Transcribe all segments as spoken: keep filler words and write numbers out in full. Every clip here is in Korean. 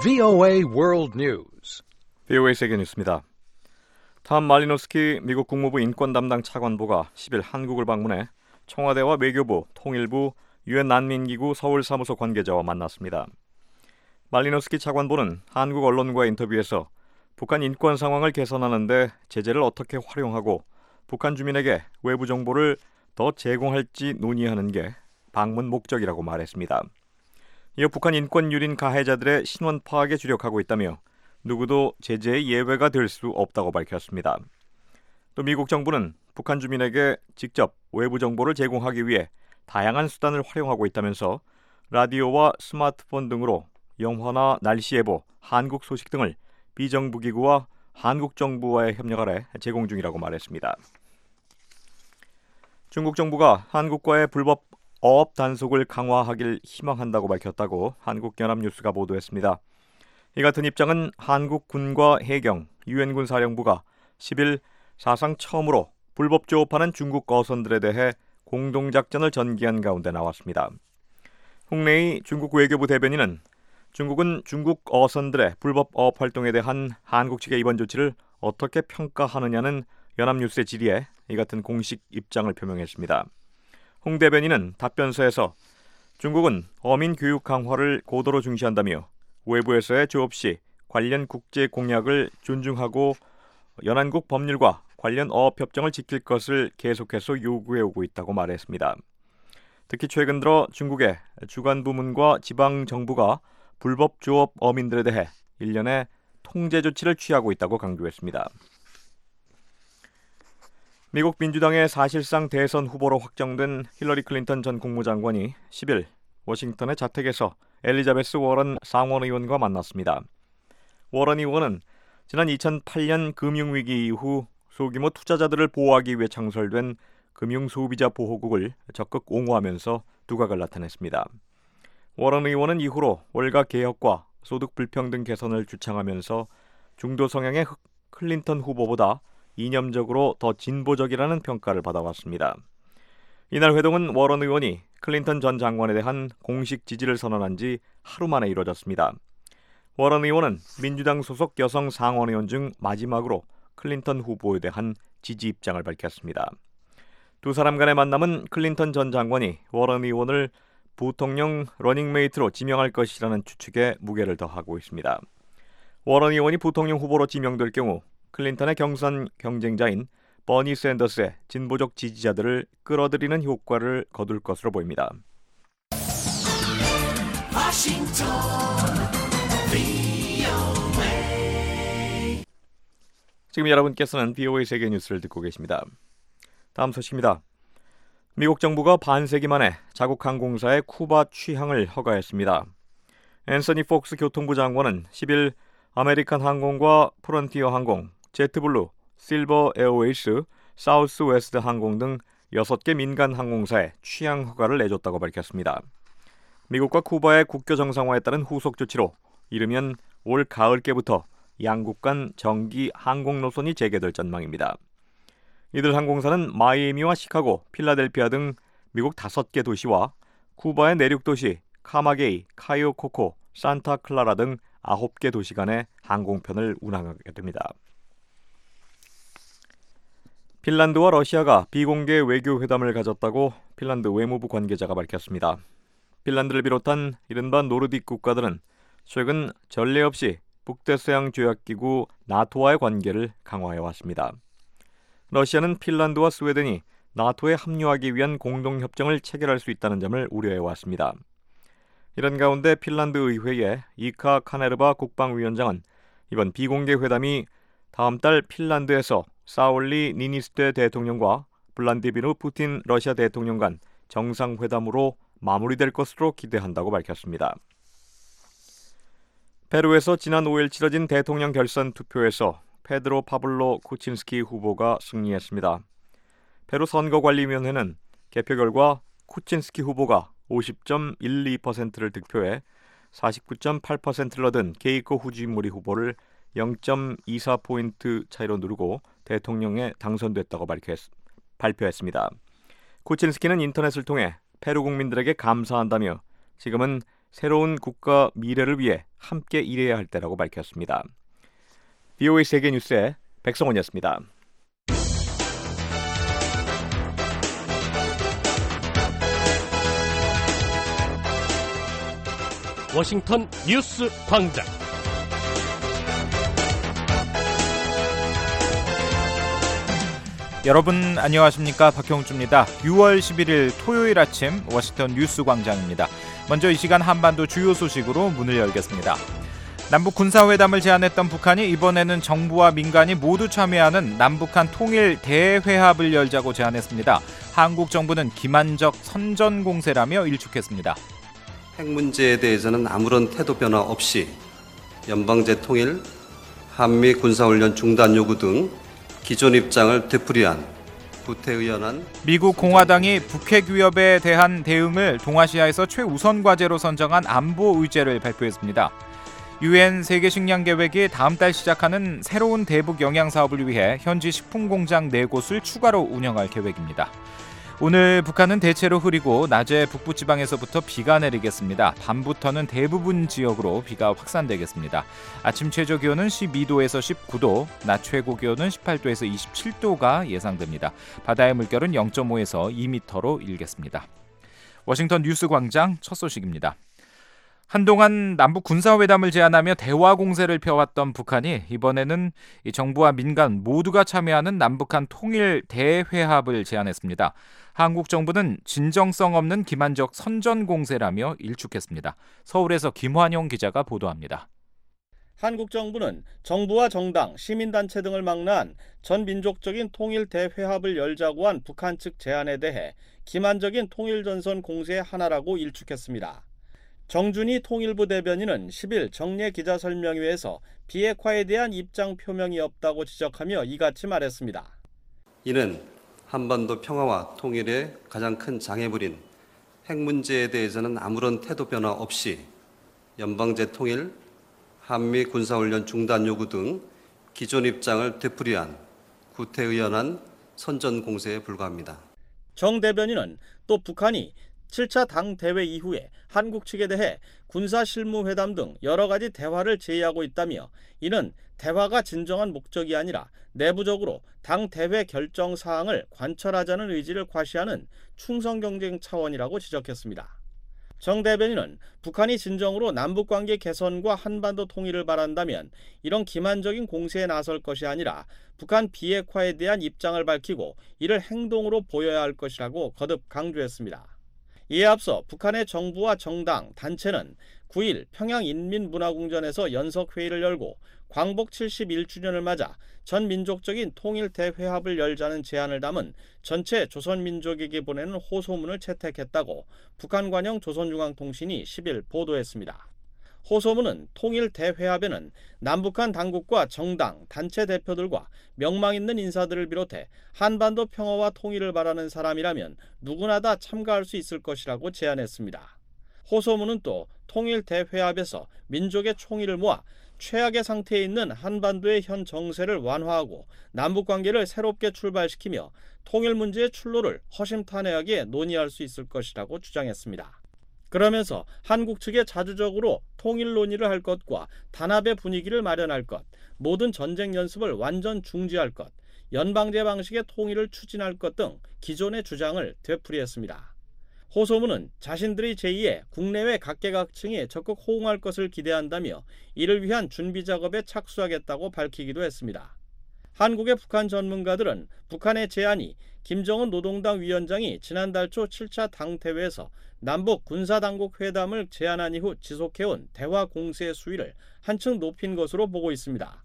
브이오에이 World News. 브이오에이 세계 뉴스입니다. 탐 말리노스키 미국 국무부 인권 담당 차관보가 십일 한국을 방문해 청와대와 외교부, 통일부, 유엔 난민기구 서울사무소 관계자와 만났습니다. 말리노스키 차관보는 한국 언론과의 인터뷰에서 북한 인권 상황을 개선하는 데 제재를 어떻게 활용하고 북한 주민에게 외부 정보를 더 제공할지 논의하는 게 방문 목적이라고 말했습니다. 이어 북한 인권 유린 가해자들의 신원 파악에 주력하고 있다며 누구도 제재의 예외가 될 수 없다고 밝혔습니다. 또 미국 정부는 북한 주민에게 직접 외부 정보를 제공하기 위해 다양한 수단을 활용하고 있다면서 라디오와 스마트폰 등으로 영화나 날씨 예보, 한국 소식 등을 비정부 기구와 한국 정부와의 협력 아래 제공 중이라고 말했습니다. 중국 정부가 한국과의 불법 어업 단속을 강화하길 희망한다고 밝혔다고 한국연합뉴스가 보도했습니다. 이 같은 입장은 한국 군과 해경, 유엔군 사령부가 십일 사상 처음으로 불법 조업하는 중국 어선들에 대해 공동작전을 전개한 가운데 나왔습니다. 홍레이 중국 외교부 대변인은 중국은 중국 어선들의 불법 어업 활동에 대한 한국 측의 이번 조치를 어떻게 평가하느냐는 연합뉴스의 질의에 이 같은 공식 입장을 표명했습니다. 홍 대변인은 답변서에서 중국은 어민 교육 강화를 고도로 중시한다며 외부에서의 조업 시 관련 국제 공약을 존중하고 연안국 법률과 관련 어업 협정을 지킬 것을 계속해서 요구해오고 있다고 말했습니다. 특히 최근 들어 중국의 주관 부문과 지방 정부가 불법 조업 어민들에 대해 일련의 통제 조치를 취하고 있다고 강조했습니다. 미국 민주당의 사실상 대선 후보로 확정된 힐러리 클린턴 전 국무장관이 십일 워싱턴의 자택에서 엘리자베스 워런 상원의원과 만났습니다. 워런 의원은 지난 이천팔 년 금융위기 이후 소규모 투자자들을 보호하기 위해 창설된 금융소비자 보호국을 적극 옹호하면서 두각을 나타냈습니다. 워런 의원은 이후로 월가 개혁과 소득 불평등 개선을 주창하면서 중도 성향의 클린턴 후보보다 이념적으로 더 진보적이라는 평가를 받아왔습니다. 이날 회동은 워런 의원이 클린턴 전 장관에 대한 공식 지지를 선언한 지 하루 만에 이뤄졌습니다. 워런 의원은 민주당 소속 여성 상원의원 중 마지막으로 클린턴 후보에 대한 지지 입장을 밝혔습니다. 두 사람 간의 만남은 클린턴 전 장관이 워런 의원을 부통령 러닝메이트로 지명할 것이라는 추측에 무게를 더하고 있습니다. 워런 의원이 부통령 후보로 지명될 경우 클린턴의 경선 경쟁자인 버니 샌더스의 진보적 지지자들을 끌어들이는 효과를 거둘 것으로 보입니다. 워싱턴 브이오에이. 지금 여러분께서는 브이오에이 세계 뉴스를 듣고 계십니다. 다음 소식입니다. 미국 정부가 반세기 만에 자국 항공사의 쿠바 취항을 허가했습니다. 앤서니 폭스 교통부 장관은 십일 아메리칸 항공과 프론티어 항공, 제트블루, 실버 에어웨이스, 사우스 웨스트 항공 등 여섯 개 민간 항공사에 취항 허가를 내줬다고 밝혔습니다. 미국과 쿠바의 국교 정상화에 따른 후속 조치로 이르면 올 가을께부터 양국 간 정기 항공 노선이 재개될 전망입니다. 이들 항공사는 마이애미와 시카고, 필라델피아 등 미국 다섯 개 도시와 쿠바의 내륙 도시 카마게이, 카이오코코, 산타클라라 등 아홉 개 도시 간의 항공편을 운항하게 됩니다. 핀란드와 러시아가 비공개 외교 회담을 가졌다고 핀란드 외무부 관계자가 밝혔습니다. 핀란드를 비롯한 이른바 노르딕 국가들은 최근 전례 없이 북대서양 조약기구 나토와의 관계를 강화해왔습니다. 러시아는 핀란드와 스웨덴이 나토에 합류하기 위한 공동협정을 체결할 수 있다는 점을 우려해왔습니다. 이런 가운데 핀란드 의회의 이카 카네르바 국방위원장은 이번 비공개 회담이 다음 달 핀란드에서 사울리 니니스테 대통령과 블라디미르 푸틴 러시아 대통령 간 정상회담으로 마무리될 것으로 기대한다고 밝혔습니다. 페루에서 지난 오 일 치러진 대통령 결선 투표에서 페드로 파블로 쿠친스키 후보가 승리했습니다. 페루 선거관리위원회는 개표 결과 쿠친스키 후보가 오십 점 일이 퍼센트를 득표해 사십구 점 팔 퍼센트를 얻은 케이코 후지모리 후보를 영 점 이사 포인트 차이로 누르고 대통령에 당선됐다고 밝혔, 발표했습니다. 쿠친스키는 인터넷을 통해 페루 국민들에게 감사한다며 지금은 새로운 국가 미래를 위해 함께 일해야 할 때라고 밝혔습니다. 브이오에이 세계뉴스의 백성원이었습니다. 워싱턴 뉴스 광장. 여러분 안녕하십니까? 박형주입니다. 유월 십일일 토요일 아침 워싱턴 뉴스 광장입니다. 먼저 이 시간 한반도 주요 소식으로 문을 열겠습니다. 남북 군사회담을 제안했던 북한이 이번에는 정부와 민간이 모두 참여하는 남북한 통일 대회합을 열자고 제안했습니다. 한국 정부는 기만적 선전공세라며 일축했습니다. 핵 문제에 대해서는 아무런 태도 변화 없이 연방제 통일, 한미 군사훈련 중단 요구 등 기존 입장을 되풀이한 구태의연한 미국 공화당이 북핵 위협에 대한 대응을 동아시아에서 최우선 과제로 선정한 안보 의제를 발표했습니다. 유엔 세계식량계획이 다음 달 시작하는 새로운 대북 영양 사업을 위해 현지 식품공장 네 곳을 추가로 운영할 계획입니다. 오늘 북한은 대체로 흐리고 낮에 북부지방에서부터 비가 내리겠습니다. 밤부터는 대부분 지역으로 비가 확산되겠습니다. 아침 최저기온은 십이도에서 십구도, 낮 최고기온은 십팔도에서 이십칠도가 예상됩니다. 바다의 물결은 영점오에서 이 미터로 일겠습니다. 워싱턴 뉴스광장 첫 소식입니다. 한동안 남북 군사회담을 제안하며 대화 공세를 펴왔던 북한이 이번에는 정부와 민간 모두가 참여하는 남북한 통일 대회합을 제안했습니다. 한국 정부는 진정성 없는 기만적 선전공세라며 일축했습니다. 서울에서 김환용 기자가 보도합니다. 한국 정부는 정부와 정당, 시민단체 등을 망라한 전민족적인 통일 대회합을 열자고 한 북한 측 제안에 대해 기만적인 통일전선 공세의 하나라고 일축했습니다. 정준희 통일부 대변인은 십일 정례 기자설명회에서 비핵화에 대한 입장 표명이 없다고 지적하며 이같이 말했습니다. 이는 한반도 평화와 통일에 가장 큰 장애물인 핵 문제에 대해서는 아무런 태도 변화 없이 연방제 통일, 한미 군사훈련 중단 요구 등 기존 입장을 되풀이한 구태의연한 선전공세에 불과합니다. 정 대변인은 또 북한이 칠 차 당대회 이후에 한국 측에 대해 군사실무회담 등 여러 가지 대화를 제의하고 있다며 이는 대화가 진정한 목적이 아니라 내부적으로 당대회 결정 사항을 관철하자는 의지를 과시하는 충성경쟁 차원이라고 지적했습니다. 정 대변인은 북한이 진정으로 남북관계 개선과 한반도 통일을 바란다면 이런 기만적인 공세에 나설 것이 아니라 북한 비핵화에 대한 입장을 밝히고 이를 행동으로 보여야 할 것이라고 거듭 강조했습니다. 이에 앞서 북한의 정부와 정당, 단체는 구일 평양인민문화궁전에서 연석회의를 열고 광복 칠십일주년을 맞아 전민족적인 통일 대회합을 열자는 제안을 담은 전체 조선민족에게 보내는 호소문을 채택했다고 북한 관영 조선중앙통신이 십일 보도했습니다. 호소문은 통일 대회합에는 남북한 당국과 정당, 단체 대표들과 명망 있는 인사들을 비롯해 한반도 평화와 통일을 바라는 사람이라면 누구나 다 참가할 수 있을 것이라고 제안했습니다. 호소문은 또 통일 대회합에서 민족의 총의를 모아 최악의 상태에 있는 한반도의 현 정세를 완화하고 남북관계를 새롭게 출발시키며 통일 문제의 출로를 허심탄회하게 논의할 수 있을 것이라고 주장했습니다. 그러면서 한국 측에 자주적으로 통일 논의를 할 것과 단합의 분위기를 마련할 것, 모든 전쟁 연습을 완전 중지할 것, 연방제 방식의 통일을 추진할 것 등 기존의 주장을 되풀이했습니다. 호소문은 자신들의 제의에 국내외 각계각층이 적극 호응할 것을 기대한다며 이를 위한 준비 작업에 착수하겠다고 밝히기도 했습니다. 한국의 북한 전문가들은 북한의 제안이 김정은 노동당 위원장이 지난달 초 칠 차 당대회에서 남북 군사당국 회담을 제안한 이후 지속해온 대화 공세의 수위를 한층 높인 것으로 보고 있습니다.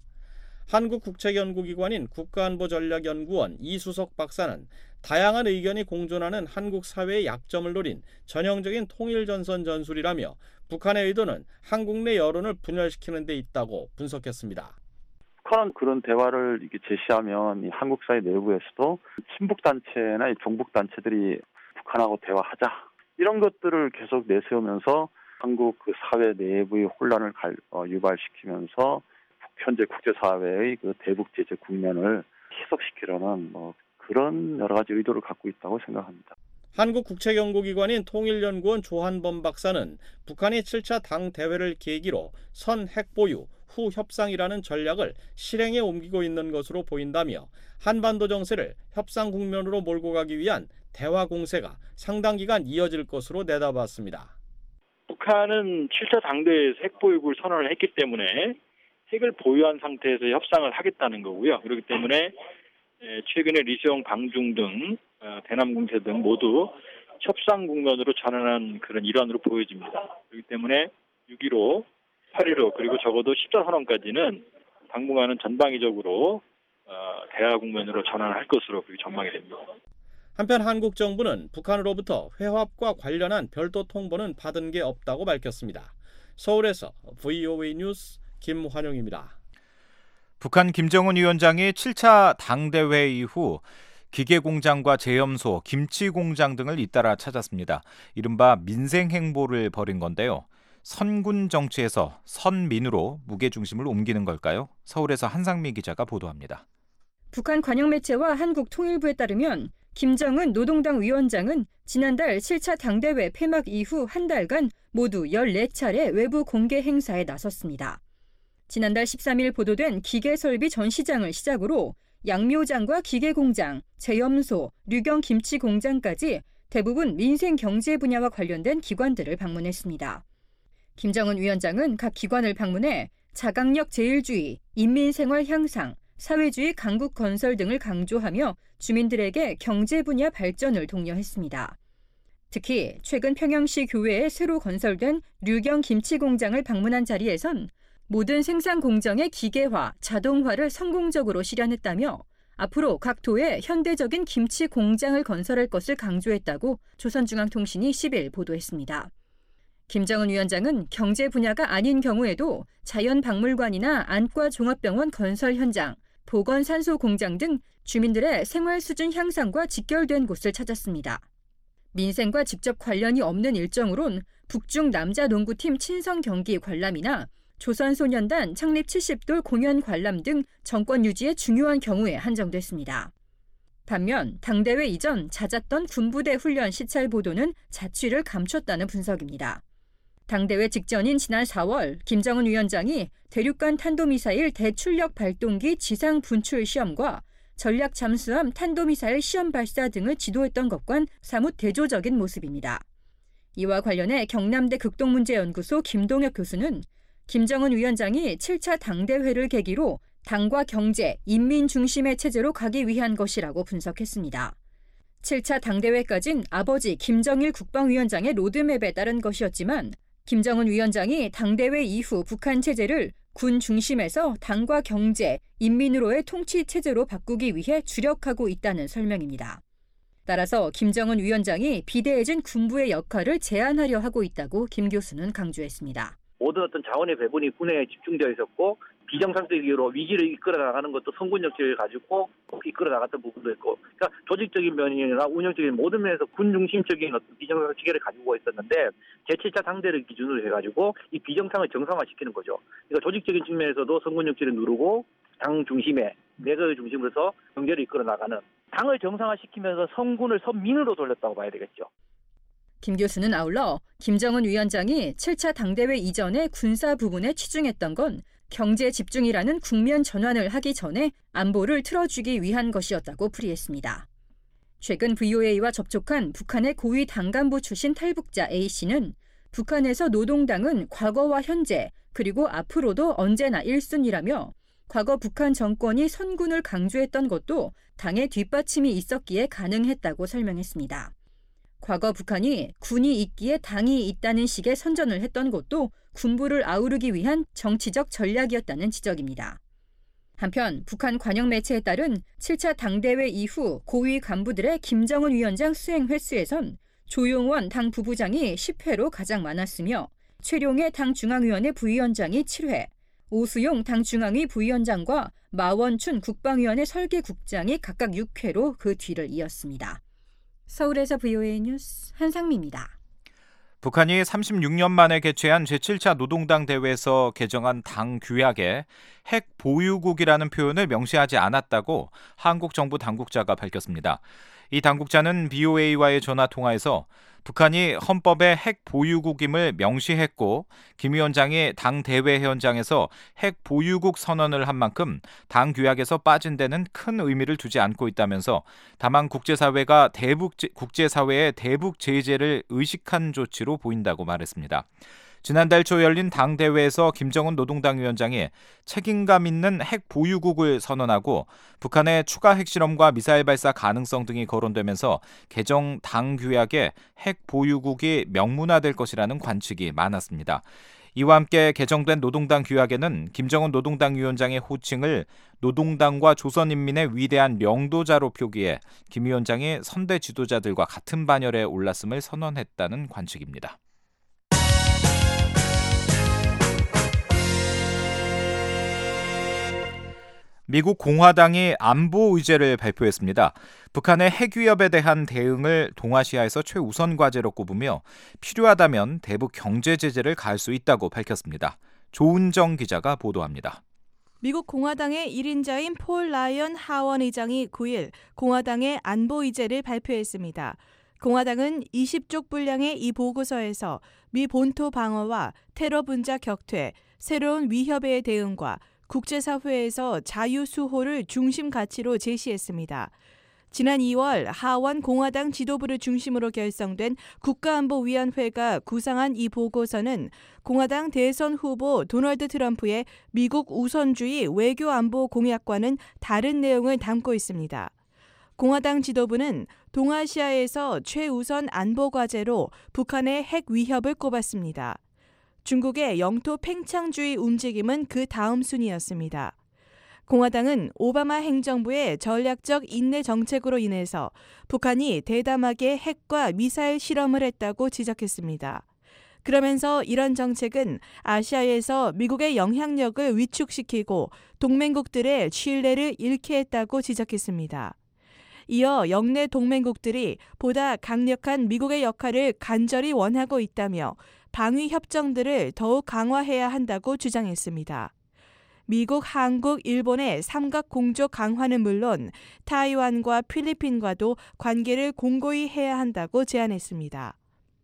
한국국책연구기관인 국가안보전략연구원 이수석 박사는 다양한 의견이 공존하는 한국 사회의 약점을 노린 전형적인 통일전선 전술이라며 북한의 의도는 한국 내 여론을 분열시키는 데 있다고 분석했습니다. 북한은 그런 대화를 이렇게 제시하면 이 한국 사회 내부에서도 친북단체나 이 종북단체들이 북한하고 대화하자 이런 것들을 계속 내세우면서 한국 그 사회 내부의 혼란을 갈, 어, 유발시키면서 현재 국제사회의 그 대북 제재 국면을 희석시키려는 뭐 그런 여러 가지 의도를 갖고 있다고 생각합니다. 한국국책연구기관인 통일연구원 조한범 박사는 북한이 칠 차 당 대회를 계기로 선 핵보유 후 협상이라는 전략을 실행에 옮기고 있는 것으로 보인다며 한반도 정세를 협상 국면으로 몰고 가기 위한 대화 공세가 상당 기간 이어질 것으로 내다봤습니다. 북한은 칠 차 당대회에서 핵보유국을 선언을 했기 때문에 핵을 보유한 상태에서 협상을 하겠다는 거고요. 그렇기 때문에 최근에 리수용 방중 등 대남 공세 등 모두 협상 국면으로 전환한 그런 일환으로 보여집니다. 그렇기 때문에 육 일오, 팔 일오 그리고 적어도 십자 선언까지는 당분간은 전방위적으로 대화 국면으로 전환할 것으로 그렇게 전망이 됩니다. 한편 한국 정부는 북한으로부터 회합과 관련한 별도 통보는 받은 게 없다고 밝혔습니다. 서울에서 브이오에이 뉴스 김환영입니다. 북한 김정은 위원장이 칠 차 당대회 이후 기계공장과 제염소, 김치공장 등을 잇따라 찾았습니다. 이른바 민생행보를 벌인 건데요. 선군 정치에서 선민으로 무게중심을 옮기는 걸까요? 서울에서 한상미 기자가 보도합니다. 북한 관영매체와 한국통일부에 따르면 김정은 노동당 위원장은 지난달 칠 차 당대회 폐막 이후 한 달간 모두 열네 차례 외부 공개 행사에 나섰습니다. 지난달 십삼 일 보도된 기계설비 전시장을 시작으로 양묘장과 기계공장, 제염소, 류경김치공장까지 대부분 민생경제 분야와 관련된 기관들을 방문했습니다. 김정은 위원장은 각 기관을 방문해 자강력 제일주의, 인민생활 향상, 사회주의 강국 건설 등을 강조하며 주민들에게 경제 분야 발전을 독려했습니다. 특히 최근 평양시 교외에 새로 건설된 류경 김치공장을 방문한 자리에선 모든 생산 공정의 기계화, 자동화를 성공적으로 실현했다며 앞으로 각 도에 현대적인 김치 공장을 건설할 것을 강조했다고 조선중앙통신이 십 일 보도했습니다. 김정은 위원장은 경제 분야가 아닌 경우에도 자연박물관이나 안과종합병원 건설 현장, 보건산소 공장 등 주민들의 생활 수준 향상과 직결된 곳을 찾았습니다. 민생과 직접 관련이 없는 일정으론 북중 남자 농구팀 친선 경기 관람이나 조선소년단 창립 칠십 돌 공연 관람 등 정권 유지에 중요한 경우에 한정됐습니다. 반면 당대회 이전 잦았던 군부대 훈련 시찰 보도는 자취를 감췄다는 분석입니다. 당대회 직전인 지난 사월 김정은 위원장이 대륙간 탄도미사일 대출력 발동기 지상 분출 시험과 전략 잠수함 탄도미사일 시험 발사 등을 지도했던 것과는 사뭇 대조적인 모습입니다. 이와 관련해 경남대 극동문제연구소 김동혁 교수는 김정은 위원장이 칠 차 당대회를 계기로 당과 경제, 인민 중심의 체제로 가기 위한 것이라고 분석했습니다. 칠 차 당대회까진 아버지 김정일 국방위원장의 로드맵에 따른 것이었지만 김정은 위원장이 당대회 이후 북한 체제를 군 중심에서 당과 경제, 인민으로의 통치 체제로 바꾸기 위해 주력하고 있다는 설명입니다. 따라서 김정은 위원장이 비대해진 군부의 역할을 제한하려 하고 있다고 김 교수는 강조했습니다. 모든 어떤 자원의 배분이 군에 집중되어 있었고 비정상적으로 위기를 이끌어 나가는 것도 성군 역량을 가지고 이끌어 나갔던 부분도 있고, 그러니까 조직적인 면이나 운영적인 모든 면에서 군 중심적인 어떤 비정상 체계를 가지고 있었는데 제칠 차 당대를 기준으로 해가지고 이 비정상을 정상화시키는 거죠. 그러니까 조직적인 측면에서도 성군 역량을 누르고 당 중심에 내각을 중심으로서 경제를 이끌어 나가는, 당을 정상화시키면서 성군을 선민으로 돌렸다고 봐야 되겠죠. 김 교수는 아울러 김정은 위원장이 칠 차 당대회 이전에 군사 부분에 치중했던 건 경제 집중이라는 국면 전환을 하기 전에 안보를 틀어주기 위한 것이었다고 풀이했습니다. 최근 브이오에이와 접촉한 북한의 고위 당간부 출신 탈북자 A씨는 북한에서 노동당은 과거와 현재 그리고 앞으로도 언제나 일 순위라며 과거 북한 정권이 선군을 강조했던 것도 당의 뒷받침이 있었기에 가능했다고 설명했습니다. 과거 북한이 군이 있기에 당이 있다는 식의 선전을 했던 것도 군부를 아우르기 위한 정치적 전략이었다는 지적입니다. 한편 북한 관영 매체에 따른 칠 차 당대회 이후 고위 간부들의 김정은 위원장 수행 횟수에선 조용원 당 부부장이 십 회로 가장 많았으며 최룡해 당 중앙위원회 부위원장이 칠 회, 오수용 당 중앙위 부위원장과 마원춘 국방위원회 설계국장이 각각 육 회로 그 뒤를 이었습니다. 서울에서 브이오에이 뉴스 한상미입니다. 북한이 삼십육 년 만에 개최한 제칠 차 노동당 대회에서 개정한 당 규약에 핵 보유국이라는 표현을 명시하지 않았다고 한국 정부 당국자가 밝혔습니다. 이 당국자는 비오에이와의 전화 통화에서 북한이 헌법에 핵 보유국임을 명시했고 김 위원장이 당 대회 현장에서 핵 보유국 선언을 한 만큼 당 규약에서 빠진 데는 큰 의미를 두지 않고 있다면서 다만 국제사회가 대북 국제사회의 대북 제재를 의식한 조치로 보인다고 말했습니다. 지난달 초 열린 당 대회에서 김정은 노동당 위원장이 책임감 있는 핵 보유국을 선언하고 북한의 추가 핵실험과 미사일 발사 가능성 등이 거론되면서 개정 당 규약에 핵 보유국이 명문화될 것이라는 관측이 많았습니다. 이와 함께 개정된 노동당 규약에는 김정은 노동당 위원장의 호칭을 노동당과 조선인민의 위대한領導자로 표기해 김 위원장이 선대 지도자들과 같은 반열에 올랐음을 선언했다는 관측입니다. 미국 공화당이 안보 의제를 발표했습니다. 북한의 핵 위협에 대한 대응을 동아시아에서 최우선 과제로 꼽으며 필요하다면 대북 경제 제재를 가할 수 있다고 밝혔습니다. 조은정 기자가 보도합니다. 미국 공화당의 일 인자인 폴 라이언 하원 의장이 구일 공화당의 안보 의제를 발표했습니다. 공화당은 이십 쪽 분량의 이 보고서에서 미 본토 방어와 테러 분자 격퇴, 새로운 위협에 대응과 국제사회에서 자유수호를 중심 가치로 제시했습니다. 지난 이월 하원 공화당 지도부를 중심으로 결성된 국가안보위원회가 구상한 이 보고서는 공화당 대선 후보 도널드 트럼프의 미국 우선주의 외교안보 공약과는 다른 내용을 담고 있습니다. 공화당 지도부는 동아시아에서 최우선 안보 과제로 북한의 핵 위협을 꼽았습니다. 중국의 영토 팽창주의 움직임은 그 다음 순위였습니다. 공화당은 오바마 행정부의 전략적 인내 정책으로 인해서 북한이 대담하게 핵과 미사일 실험을 했다고 지적했습니다. 그러면서 이런 정책은 아시아에서 미국의 영향력을 위축시키고 동맹국들의 신뢰를 잃게 했다고 지적했습니다. 이어 영내 동맹국들이 보다 강력한 미국의 역할을 간절히 원하고 있다며 방위 협정들을 더욱 강화해야 한다고 주장했습니다. 미국, 한국, 일본의 삼각 공조 강화는 물론 타이완과 필리핀과도 관계를 공고히 해야 한다고 제안했습니다.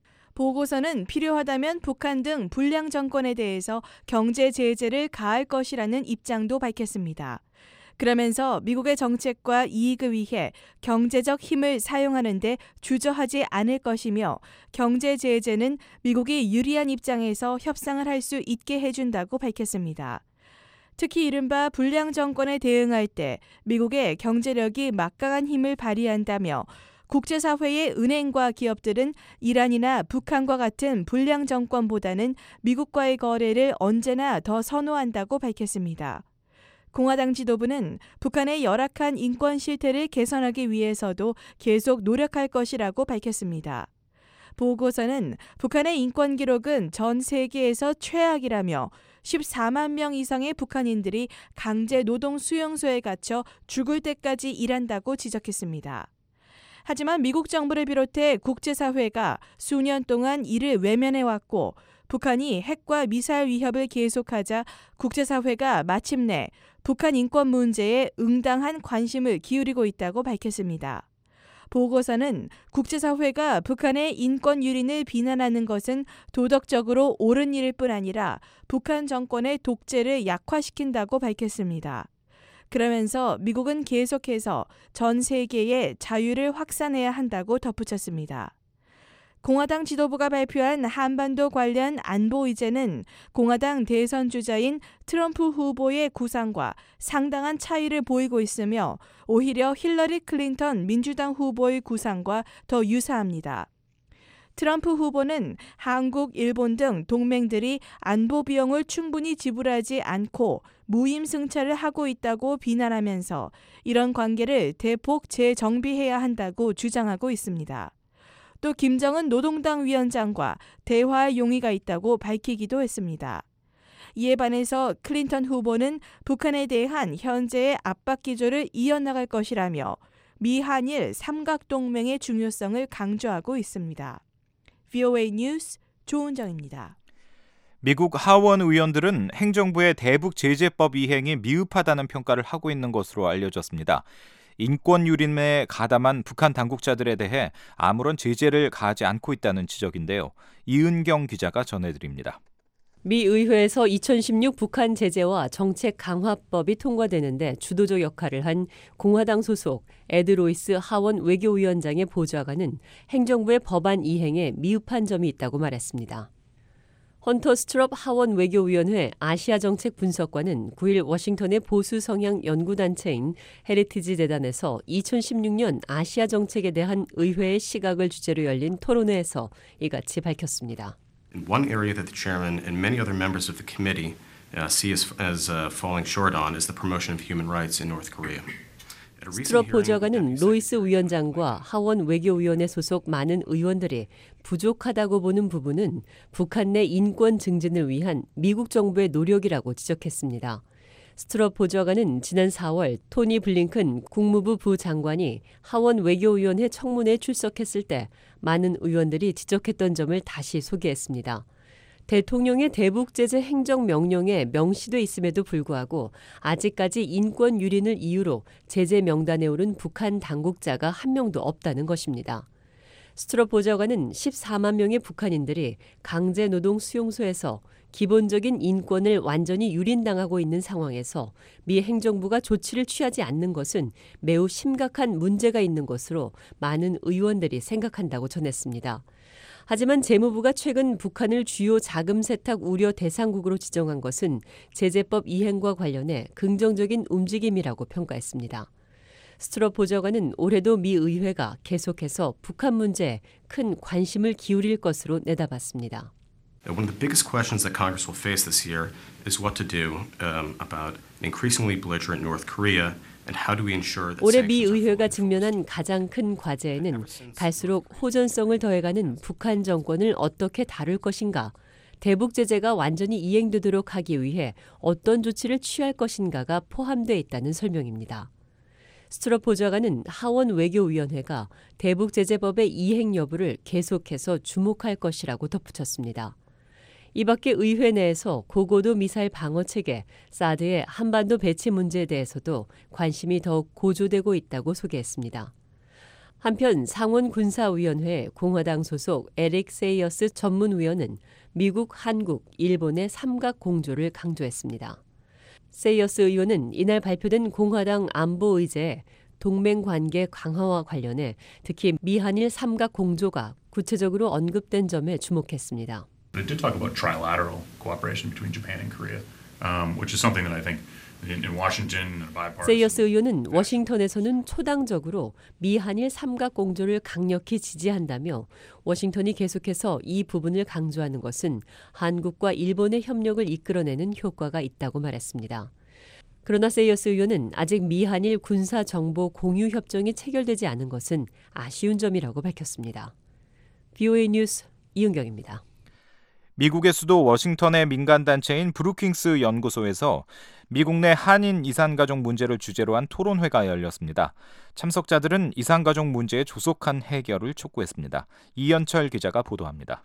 보고서는 필요하다면 북한 등 불량 정권에 대해서 경제 제재를 가할 것이라는 입장도 밝혔습니다. 그러면서 미국의 정책과 이익을 위해 경제적 힘을 사용하는 데 주저하지 않을 것이며 경제 제재는 미국이 유리한 입장에서 협상을 할 수 있게 해준다고 밝혔습니다. 특히 이른바 불량 정권에 대응할 때 미국의 경제력이 막강한 힘을 발휘한다며 국제사회의 은행과 기업들은 이란이나 북한과 같은 불량 정권보다는 미국과의 거래를 언제나 더 선호한다고 밝혔습니다. 공화당 지도부는 북한의 열악한 인권 실태를 개선하기 위해서도 계속 노력할 것이라고 밝혔습니다. 보고서는 북한의 인권 기록은 전 세계에서 최악이라며 십사만 명 이상의 북한인들이 강제 노동 수용소에 갇혀 죽을 때까지 일한다고 지적했습니다. 하지만 미국 정부를 비롯해 국제사회가 수년 동안 이를 외면해왔고 북한이 핵과 미사일 위협을 계속하자 국제사회가 마침내 북한 인권 문제에 응당한 관심을 기울이고 있다고 밝혔습니다. 보고서는 국제사회가 북한의 인권 유린을 비난하는 것은 도덕적으로 옳은 일일 뿐 아니라 북한 정권의 독재를 약화시킨다고 밝혔습니다. 그러면서 미국은 계속해서 전 세계에 자유를 확산해야 한다고 덧붙였습니다. 공화당 지도부가 발표한 한반도 관련 안보 의제는 공화당 대선 주자인 트럼프 후보의 구상과 상당한 차이를 보이고 있으며 오히려 힐러리 클린턴 민주당 후보의 구상과 더 유사합니다. 트럼프 후보는 한국, 일본 등 동맹들이 안보 비용을 충분히 지불하지 않고 무임승차를 하고 있다고 비난하면서 이런 관계를 대폭 재정비해야 한다고 주장하고 있습니다. 또 김정은 노동당 위원장과 대화의 용의가 있다고 밝히기도 했습니다. 이에 반해서 클린턴 후보는 북한에 대한 현재의 압박 기조를 이어나갈 것이라며 미한일 삼각동맹의 중요성을 강조하고 있습니다. 브이오에이 뉴스 조은정입니다. 미국 하원 의원들은 행정부의 대북 제재법 이행이 미흡하다는 평가를 하고 있는 것으로 알려졌습니다. 인권 유린에 가담한 북한 당국자들에 대해 아무런 제재를 가하지 않고 있다는 지적인데요. 이은경 기자가 전해드립니다. 미 의회에서 이천십육 북한 제재와 정책 강화법이 통과되는데 주도적 역할을 한 공화당 소속 에드 로이스 하원 외교위원장의 보좌관은 행정부의 법안 이행에 미흡한 점이 있다고 말했습니다. 헌터 스트럽 하원 외교위원회 아시아 정책 분석관은 구일 워싱턴의 보수 성향 연구단체인 헤리티지 재단에서 이천십육 년 아시아 정책에 대한 의회의 시각을 주제로 열린 토론회에서 이같이 밝혔습니다. One area that the chairman and many other members of the committee uh, see as, as uh, falling short on is the promotion of human rights in North Korea. 스트럽 보좌관은 로이스 위원장과 하원 외교위원회 소속 많은 의원들이 부족하다고 보는 부분은 북한 내 인권 증진을 위한 미국 정부의 노력이라고 지적했습니다. 스트럽 보좌관은 지난 사월 토니 블링컨 국무부 부장관이 하원 외교위원회 청문회에 출석했을 때 많은 의원들이 지적했던 점을 다시 소개했습니다. 대통령의 대북 제재 행정명령에 명시돼 있음에도 불구하고 아직까지 인권 유린을 이유로 제재 명단에 오른 북한 당국자가 한 명도 없다는 것입니다. 스트럽 보좌관은 십사만 명의 북한인들이 강제노동 수용소에서 기본적인 인권을 완전히 유린당하고 있는 상황에서 미 행정부가 조치를 취하지 않는 것은 매우 심각한 문제가 있는 것으로 많은 의원들이 생각한다고 전했습니다. 하지만 재무부가 최근 북한을 주요 자금 세탁 우려 대상국으로 지정한 것은 제재법 이행과 관련해 긍정적인 움직임이라고 평가했습니다. 스트럽 보좌관은 올해도 미 의회가 계속해서 북한 문제에 큰 관심을 기울일 것으로 내다봤습니다. One of the biggest questions that Congress will face this year is what to do um, about an increasingly belligerent North Korea. 올해 미 의회가 직면한 가장 큰 과제에는 갈수록 호전성을 더해가는 북한 정권을 어떻게 다룰 것인가, 대북 제재가 완전히 이행되도록 하기 위해 어떤 조치를 취할 것인가가 포함되어 있다는 설명입니다. 스트럽 보좌관은 하원 외교위원회가 대북 제재법의 이행 여부를 계속해서 주목할 것이라고 덧붙였습니다. 이 밖에 의회 내에서 고고도 미사일 방어 체계, 사드의 한반도 배치 문제에 대해서도 관심이 더욱 고조되고 있다고 소개했습니다. 한편 상원군사위원회 공화당 소속 에릭 세이어스 전문위원은 미국, 한국, 일본의 삼각 공조를 강조했습니다. 세이어스 의원은 이날 발표된 공화당 안보 의제에 동맹 관계 강화와 관련해 특히 미한일 삼각 공조가 구체적으로 언급된 점에 주목했습니다. It did talk about trilateral cooperation between Japan and Korea, um, which is something that I think in, in Washington, bipartisan. 세이어스 의원은 워싱턴에서는 초당적으로 미한일 삼각 공조를 강력히 지지한다며 워싱턴이 계속해서 이 부분을 강조하는 것은 한국과 일본의 협력을 이끌어내는 효과가 있다고 말했습니다. 그러나 세이어스 의원은 아직 미한일 군사 정보 공유 협정이 체결되지 않은 것은 아쉬운 점이라고 밝혔습니다. 비오에이 뉴스 이은경입니다. 미국의 수도 워싱턴의 민간단체인 브루킹스 연구소에서 미국 내 한인 이산가족 문제를 주제로 한 토론회가 열렸습니다. 참석자들은 이산가족 문제의 조속한 해결을 촉구했습니다. 이현철 기자가 보도합니다.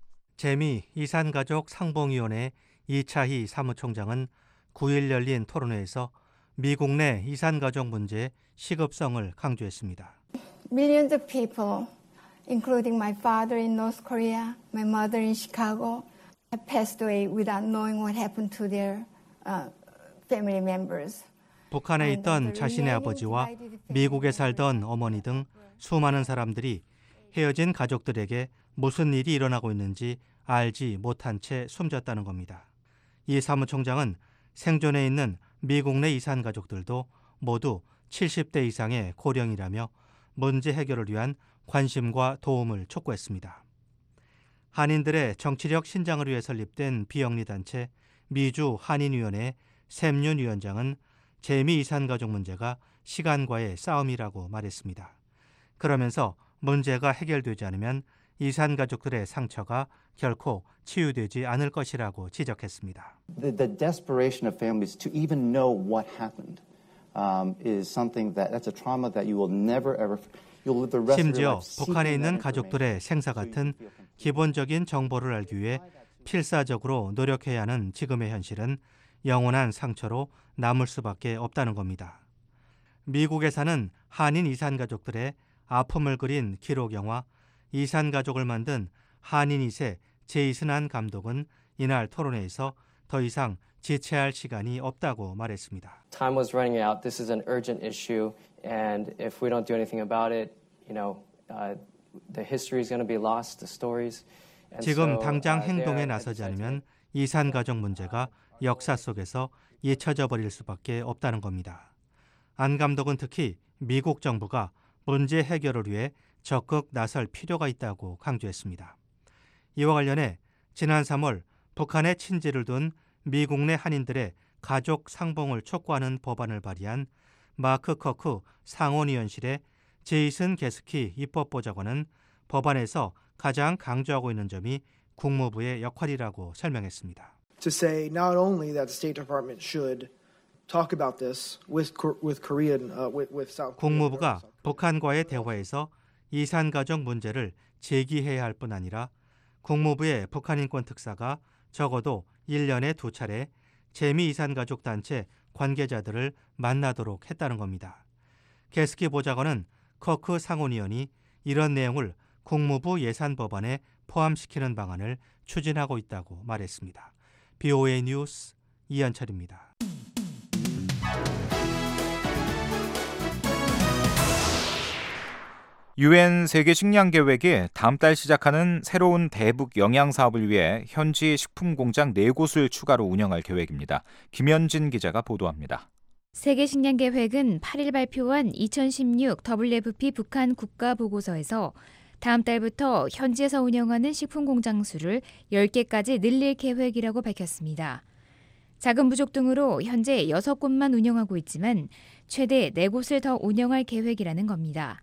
재미 이산가족 상봉위원회 이차희 사무총장은 구일 열린 토론회에서 미국 내 이산가족 문제의 시급성을 강조했습니다. Millions of people, including my father in North Korea, my mother in Chicago, have passed away without knowing what happened to their uh, family members. 북한에 있던 자신의 아버지와 미국에 살던 어머니 등 수많은 사람들이 헤어진 가족들에게 무슨 일이 일어나고 있는지 알지 못한 채 숨졌다는 겁니다. 이 사무총장은 생존해 있는 미국 내 이산 가족들도 모두 칠십 대 이상의 고령이라며 문제 해결을 위한 관심과 도움을 촉구했습니다. 한인들의 정치력 신장을 위해 설립된 비영리단체 미주 한인위원회 샘윤 위원장은 재미 이산가족 문제가 시간과의 싸움이라고 말했습니다. 그러면서 문제가 해결되지 않으면 이산가족들의 상처가 결코 치유되지 않을 것이라고 지적했습니다. The, the desperation of families to even know what happened um, is something that that's a trauma that you will never ever 심지어 북한에 있는 가족들의 생사 같은 기본적인 정보를 알기 위해 필사적으로 노력해야 하는 지금의 현실은 영원한 상처로 남을 수밖에 없다는 겁니다. 미국에 사는 한인 이산 가족들의 아픔을 그린 기록 영화 이산 가족을 만든 한인 이 세 제이슨 감독은 이날 토론회에서 더 이상 지체할 시간이 없다고 말했습니다. Time was running out. This is an urgent issue, and if we don't do anything about it, you know, uh, the history is going to be lost, the stories. And 지금 so, 당장 uh, 행동에 there, 나서지 않으면 이산 가족 문제가 역사 속에서 잊혀져 버릴 수밖에 없다는 겁니다. 안 감독은 특히 미국 정부가 문제 해결을 위해 적극 나설 필요가 있다고 강조했습니다. 이와 관련해 지난 삼월 북한의 친지를 둔 미국 내 한인들의 가족 상봉을 촉구하는 법안을 발의한 마크 커크 상원의원실의 제이슨 게스키 입법보좌관은 법안에서 가장 강조하고 있는 점이 국무부의 역할이라고 설명했습니다. To say not only that the State Department should talk about this with with Korean uh, with, with South Korea. 국무부가 북한과의 대화에서 이산 가족 문제를 제기해야 할 뿐 아니라 국무부의 북한 인권 특사가 적어도 일 년에 두 차례 재미 이산 가족 단체 관계자들을 만나도록 했다는 겁니다. 게스키 보좌관은 커크 상원의원이 이런 내용을 국무부 예산 법안에 포함시키는 방안을 추진하고 있다고 말했습니다. 비오에이 뉴스 이현철입니다. 유엔 세계 식량 계획이 다음 달 시작하는 새로운 대북 영양 사업을 위해 현지 식품 공장 네 곳을 추가로 운영할 계획입니다. 김현진 기자가 보도합니다. 세계 식량 계획은 팔 일 발표한 이천십육 더블유에프피 북한 국가 보고서에서 다음 달부터 현지에서 운영하는 식품 공장 수를 열 개까지 늘릴 계획이라고 밝혔습니다. 자금 부족 등으로 현재 여섯 곳만 운영하고 있지만 최대 네 곳을 더 운영할 계획이라는 겁니다.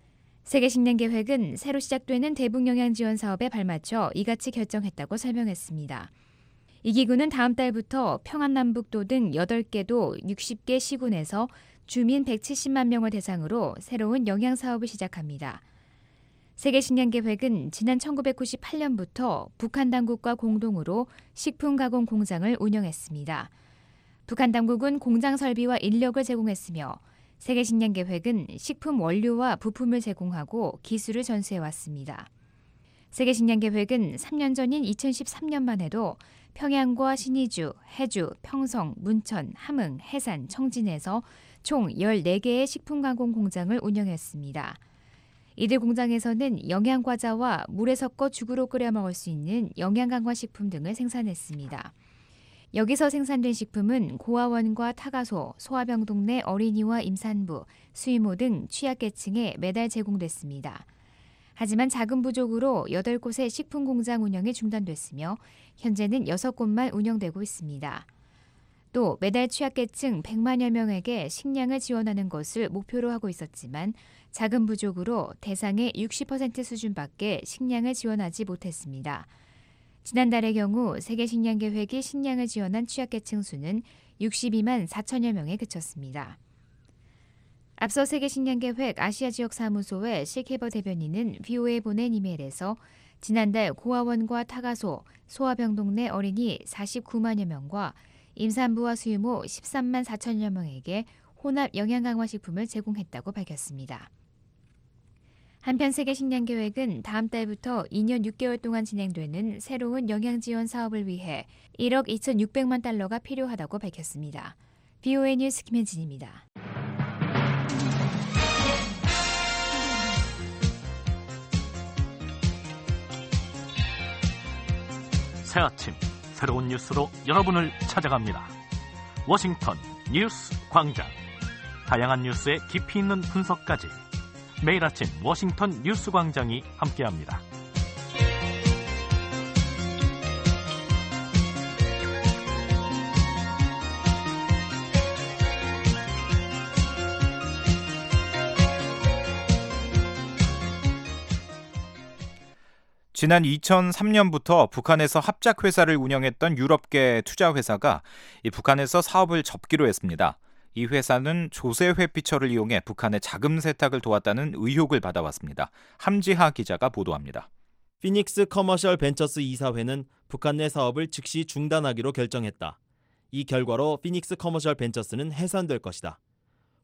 세계식량계획은 새로 시작되는 대북영양지원 사업에 발맞춰 이같이 결정했다고 설명했습니다. 이 기구는 다음 달부터 평안남북도 등 여덟 개도 육십 개 시군에서 주민 백칠십만 명을 대상으로 새로운 영양사업을 시작합니다. 세계식량계획은 지난 천구백구십팔 년부터 북한 당국과 공동으로 식품가공 공장을 운영했습니다. 북한 당국은 공장 설비와 인력을 제공했으며 세계식량계획은 식품 원료와 부품을 제공하고 기술을 전수해왔습니다. 세계식량계획은 삼 년 전인 이천십삼 년만 해도 평양과 신의주, 해주, 평성, 문천, 함흥, 해산, 청진에서 총 열네 개의 식품가공 공장을 운영했습니다. 이들 공장에서는 영양과자와 물에 섞어 죽으로 끓여 먹을 수 있는 영양강화식품 등을 생산했습니다. 여기서 생산된 식품은 고아원과 타가소, 소아병동 내 어린이와 임산부, 수의모 등 취약계층에 매달 제공됐습니다. 하지만 자금 부족으로 여덟 곳의 식품 공장 운영이 중단됐으며 현재는 여섯 곳만 운영되고 있습니다. 또 매달 취약계층 백만여 명에게 식량을 지원하는 것을 목표로 하고 있었지만 자금 부족으로 대상의 육십 퍼센트 수준밖에 식량을 지원하지 못했습니다. 지난달의 경우 세계식량계획이 식량을 지원한 취약계층 수는 육십이만 사천여 명에 그쳤습니다. 앞서 세계식량계획 아시아지역사무소의 실케버 대변인은 비오에이에 보낸 이메일에서 지난달 고아원과 타가소, 소아병동 내 어린이 사십구만여 명과 임산부와 수유모 십삼만 사천여 명에게 혼합 영양강화식품을 제공했다고 밝혔습니다. 한편 세계식량계획은 다음 달부터 이 년 육 개월 동안 진행되는 새로운 영양지원 사업을 위해 일억 이천육백만 달러가 필요하다고 밝혔습니다. 비오에이 뉴스 김현진입니다. 새 아침 새로운 뉴스로 여러분을 찾아갑니다. 워싱턴 뉴스 광장. 다양한 뉴스의 깊이 있는 분석까지 매일 아침 워싱턴 뉴스 광장이 함께합니다. 지난 이천삼 년부터 북한에서 합작회사를 운영했던 유럽계 투자회사가 이 북한에서 사업을 접기로 했습니다. 이 회사는 조세 회피처를 이용해 북한의 자금 세탁을 도왔다는 의혹을 받아왔습니다. 함지하 기자가 보도합니다. 피닉스 커머셜 벤처스 이사회는 북한 내 사업을 즉시 중단하기로 결정했다. 이 결과로 피닉스 커머셜 벤처스는 해산될 것이다.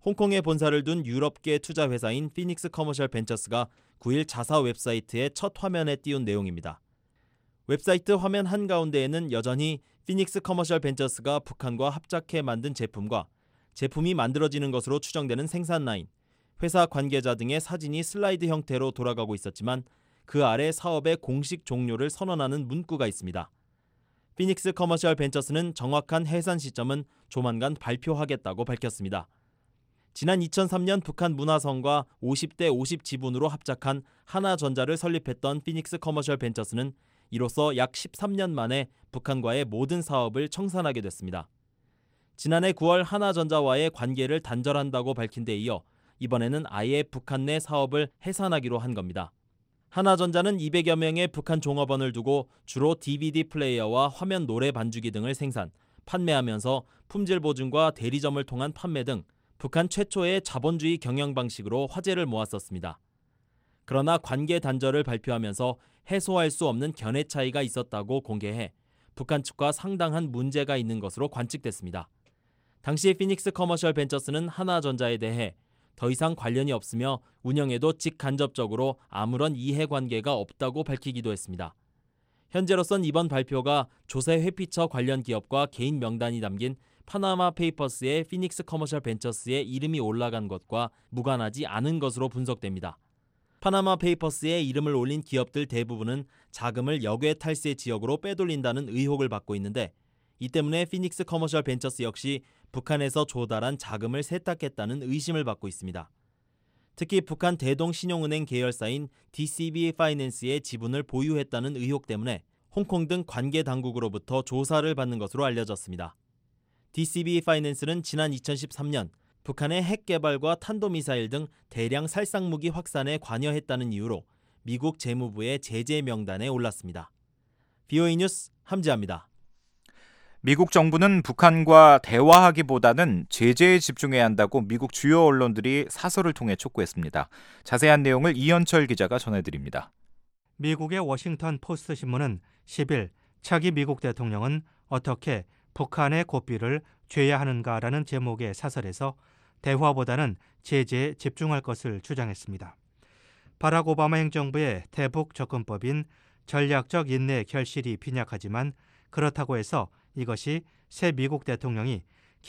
홍콩에 본사를 둔 유럽계 투자 회사인 피닉스 커머셜 벤처스가 구일 자사 웹사이트의 첫 화면에 띄운 내용입니다. 웹사이트 화면 한가운데에는 여전히 피닉스 커머셜 벤처스가 북한과 합작해 만든 제품과 제품이 만들어지는 것으로 추정되는 생산 라인, 회사 관계자 등의 사진이 슬라이드 형태로 돌아가고 있었지만 그 아래 사업의 공식 종료를 선언하는 문구가 있습니다. 피닉스 커머셜 벤처스는 정확한 해산 시점은 조만간 발표하겠다고 밝혔습니다. 지난 이천삼 년 북한 문화성과 오십 대 오십 지분으로 합작한 하나전자를 설립했던 피닉스 커머셜 벤처스는 이로써 약 십삼 년 만에 북한과의 모든 사업을 청산하게 됐습니다. 지난해 구월 하나전자와의 관계를 단절한다고 밝힌 데 이어 이번에는 아예 북한 내 사업을 해산하기로 한 겁니다. 하나전자는 이백여 명의 북한 종업원을 두고 주로 디비디 플레이어와 화면 노래 반주기 등을 생산, 판매하면서 품질 보증과 대리점을 통한 판매 등 북한 최초의 자본주의 경영 방식으로 화제를 모았었습니다. 그러나 관계 단절을 발표하면서 해소할 수 없는 견해 차이가 있었다고 공개해 북한 측과 상당한 문제가 있는 것으로 관측됐습니다. 당시 피닉스 커머셜 벤처스는 하나전자에 대해 더 이상 관련이 없으며 운영에도 직간접적으로 아무런 이해관계가 없다고 밝히기도 했습니다. 현재로선 이번 발표가 조세 회피처 관련 기업과 개인 명단이 담긴 파나마 페이퍼스에 피닉스 커머셜 벤처스의 이름이 올라간 것과 무관하지 않은 것으로 분석됩니다. 파나마 페이퍼스에 이름을 올린 기업들 대부분은 자금을 역외 탈세 지역으로 빼돌린다는 의혹을 받고 있는데 이 때문에 피닉스 커머셜 벤처스 역시 북한에서 조달한 자금을 세탁했다는 의심을 받고 있습니다. 특히 북한 대동신용은행 계열사인 디씨비 파이낸스의 지분을 보유했다는 의혹 때문에 홍콩 등 관계 당국으로부터 조사를 받는 것으로 알려졌습니다. 디씨비 파이낸스는 지난 이천십삼 년 북한의 핵 개발과 탄도미사일 등 대량 살상무기 확산에 관여했다는 이유로 미국 재무부의 제재 명단에 올랐습니다. 비오이 뉴스 함지아입니다. 미국 정부는 북한과 대화하기보다는 제재에 집중해야 한다고 미국 주요 언론들이 사설을 통해 촉구했습니다. 자세한 내용을 이현철 기자가 전해드립니다. 미국의 워싱턴 포스트 신문은 십일 차기 미국 대통령은 어떻게 북한의 고삐를 죄야 하는가라는 제목의 사설에서 대화보다는 제재에 집중할 것을 주장했습니다. 바락 오바마 행정부의 대북 접근법인 전략적 인내 결실이 빈약하지만 그렇다고 해서 이것이 새 미국 대통령이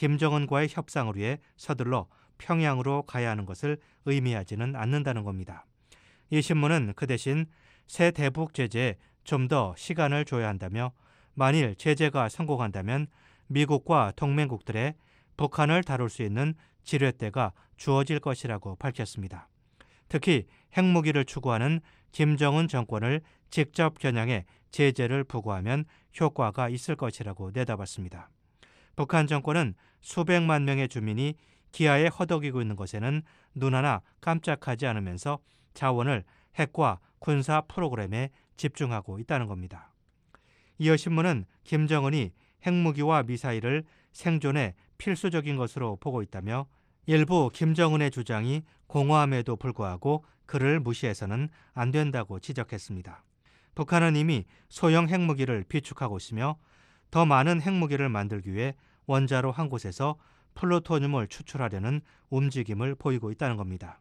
김정은과의 협상을 위해 서둘러 평양으로 가야 하는 것을 의미하지는 않는다는 겁니다. 이 신문은 그 대신 새 대북 제재에 좀 더 시간을 줘야 한다며 만일 제재가 성공한다면 미국과 동맹국들의 북한을 다룰 수 있는 지렛대가 주어질 것이라고 밝혔습니다. 특히 핵무기를 추구하는 김정은 정권을 직접 겨냥해 제재를 부과하면 효과가 있을 것이라고 내다봤습니다. 북한 정권은 수백만 명의 주민이 기아에 허덕이고 있는 것에는 눈 하나 깜짝하지 않으면서 자원을 핵과 군사 프로그램에 집중하고 있다는 겁니다. 이어 신문은 김정은이 핵무기와 미사일을 생존에 필수적인 것으로 보고 있다며 일부 김정은의 주장이 공허함에도 불구하고 그를 무시해서는 안 된다고 지적했습니다. 북한은 이미 소형 핵무기를 비축하고 있으며 더 많은 핵무기를 만들기 위해 원자로 한 곳에서 플루토늄을 추출하려는 움직임을 보이고 있다는 겁니다.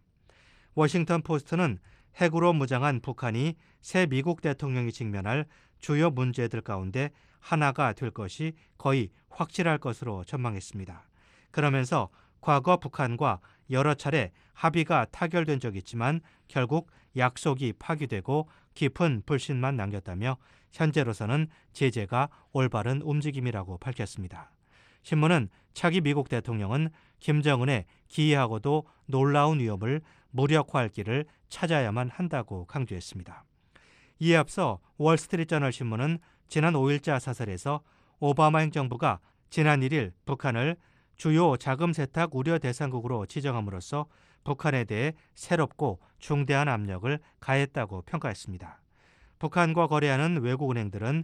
워싱턴 포스트는 핵으로 무장한 북한이 새 미국 대통령이 직면할 주요 문제들 가운데 하나가 될 것이 거의 확실할 것으로 전망했습니다. 그러면서 과거 북한과 여러 차례 합의가 타결된 적이 있지만 결국 약속이 파기되고 깊은 불신만 남겼다며 현재로서는 제재가 올바른 움직임이라고 밝혔습니다. 신문은 차기 미국 대통령은 김정은의 기이하고도 놀라운 위협을 무력화할 길을 찾아야만 한다고 강조했습니다. 이에 앞서 월스트리트저널 신문은 지난 오일자 사설에서 오바마 행정부가 지난 일 일 북한을 주요 자금 세탁 우려 대상국으로 지정함으로써 북한에 대해 새롭고 중대한 압력을 가했다고 평가했습니다. 북한과 거래하는 외국은행들은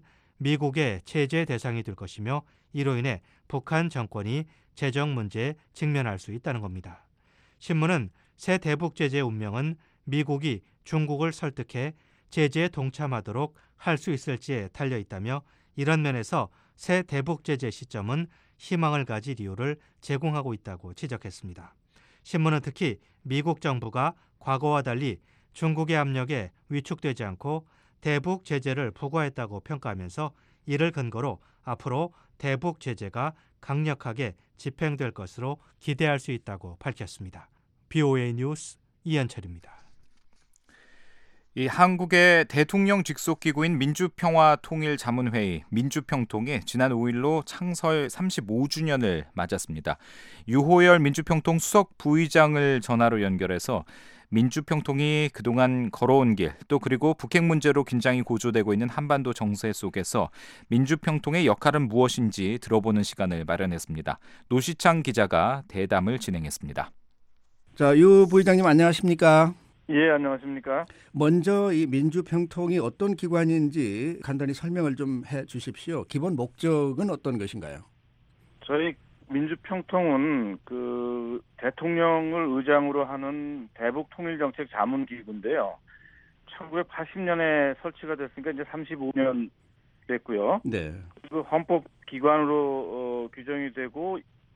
미국의 제재 대상이 될 것이며 이로 인해 북한 정권이 재정 문제에 직면할 수 있다는 겁니다. 신문은 새 대북 제재의 운명은 미국이 중국을 설득해 제재에 동참하도록 할 수 있을지에 달려 있다며 이런 면에서 새 대북 제재 시점은 희망을 가질 이유를 제공하고 있다고 지적했습니다. 신문은 특히 미국 정부가 과거와 달리 중국의 압력에 위축되지 않고 대북 제재를 부과했다고 평가하면서 이를 근거로 앞으로 대북 제재가 강력하게 집행될 것으로 기대할 수 있다고 밝혔습니다. 비오에이 뉴스 이현철입니다. 이 한국의 대통령 직속 기구인 민주평화통일자문회의 민주평통이 지난 오 일로 창설 삼십오 주년을 맞았습니다. 유호열 민주평통 수석 부의장을 전화로 연결해서 민주평통이 그동안 걸어온 길, 또 그리고 북핵 문제로 긴장이 고조되고 있는 한반도 정세 속에서 민주평통의 역할은 무엇인지 들어보는 시간을 마련했습니다. 노시창 기자가 대담을 진행했습니다. 자, 유 부의장님 안녕하십니까? 예, 안녕하십니까? 먼저 이 민주평통이 어떤 기관인지 간단히 설명을 좀 해 주십시오. 기본 목적은 어떤 것인가요? 저희 민주평통은 그 대통령을 의장으로 하는 대북통일정책 자문기구인데요. 천구백팔십 년에 설치가 됐으니까 이제 삼십오 년 됐고요. 네. 그 헌법기관으로 어, 규정이 되고